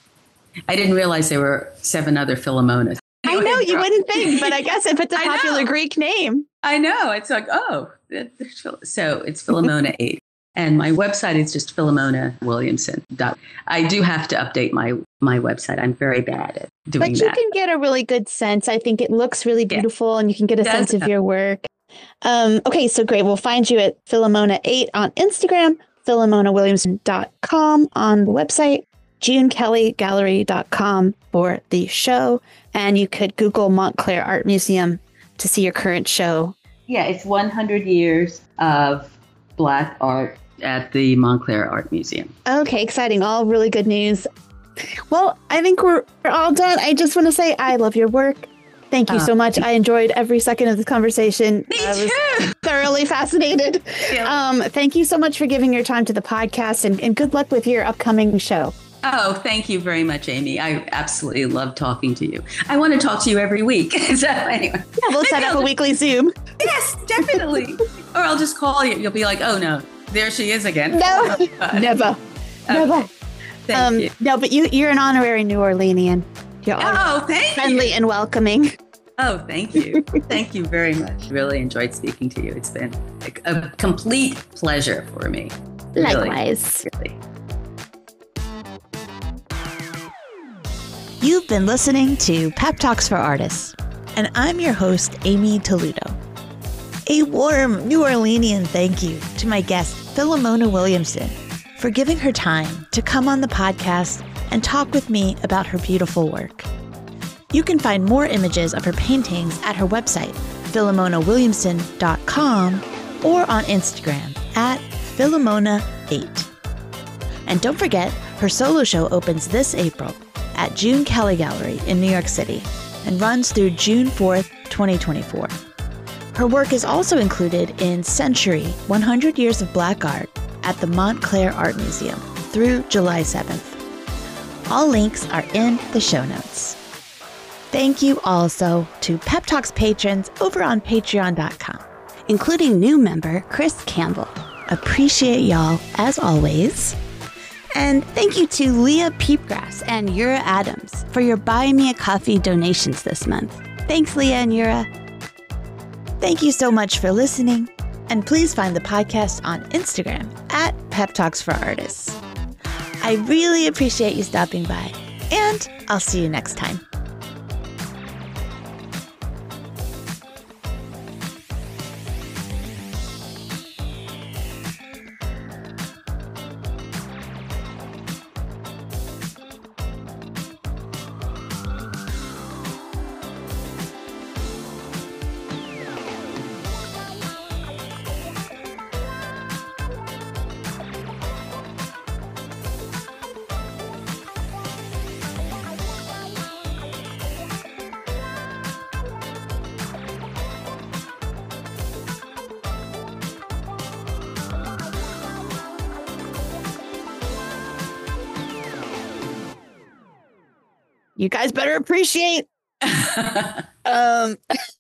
I didn't realize there were seven other Philomonas. I know, you wouldn't think, but I guess if it's a popular Greek name. I know. It's like, oh. So it's Philomona eight. And my website is just Philomona Williamson. I do have to update my, my website. I'm very bad at doing that. But you that. can get a really good sense. I think it looks really beautiful, yeah. and you can get a sense of your work. Um, okay, so great. We'll find you at Philomona eight on Instagram, philomona williamson dot com on the website, june kelly gallery dot com for the show. And you could Google Montclair Art Museum to see your current show. Yeah, it's one hundred years of Black art at the Montclair Art Museum. Okay, exciting. All really good news. Well, I think we're, we're all done. I just want to say I love your work. Thank you uh, so much. I enjoyed every second of this conversation. Me I was too. Thoroughly fascinated. Yeah. Um, thank you so much for giving your time to the podcast, and, and good luck with your upcoming show. Oh, thank you very much, Amy. I absolutely love talking to you. I want to talk to you every week. So anyway. Yeah, we'll set up a weekly Zoom. Yes, definitely. Or I'll just call you. You'll be like, oh, no, there she is again. No, oh, never. Okay. Never. Thank um, you. No, but you, you're an honorary New Orleanian. You're oh, thank friendly you. and welcoming. Oh, thank you. Thank you very much. Really enjoyed speaking to you. It's been a, a complete pleasure for me. Likewise. Really, really. You've been listening to Pep Talks for Artists, and I'm your host, Amy Toludo. A warm New Orleanian thank you to my guest, Philomona Williamson, for giving her time to come on the podcast and talk with me about her beautiful work. You can find more images of her paintings at her website, philomona williamson dot com, or on Instagram at Philomona eight. And don't forget, her solo show opens this April at June Kelly Gallery in New York City and runs through June fourth, twenty twenty-four. Her work is also included in Century, one hundred Years of Black Art at the Montclair Art Museum through July seventh. All links are in the show notes. Thank you also to Pep Talks patrons over on patreon dot com, including new member Chris Campbell. Appreciate y'all as always. And thank you to Leah Peepgrass and Yura Adams for your Buy Me a Coffee donations this month. Thanks, Leah and Yura. Thank you so much for listening. And please find the podcast on Instagram at Pep Talks for Artists. I really appreciate you stopping by, and I'll see you next time. You guys better appreciate. um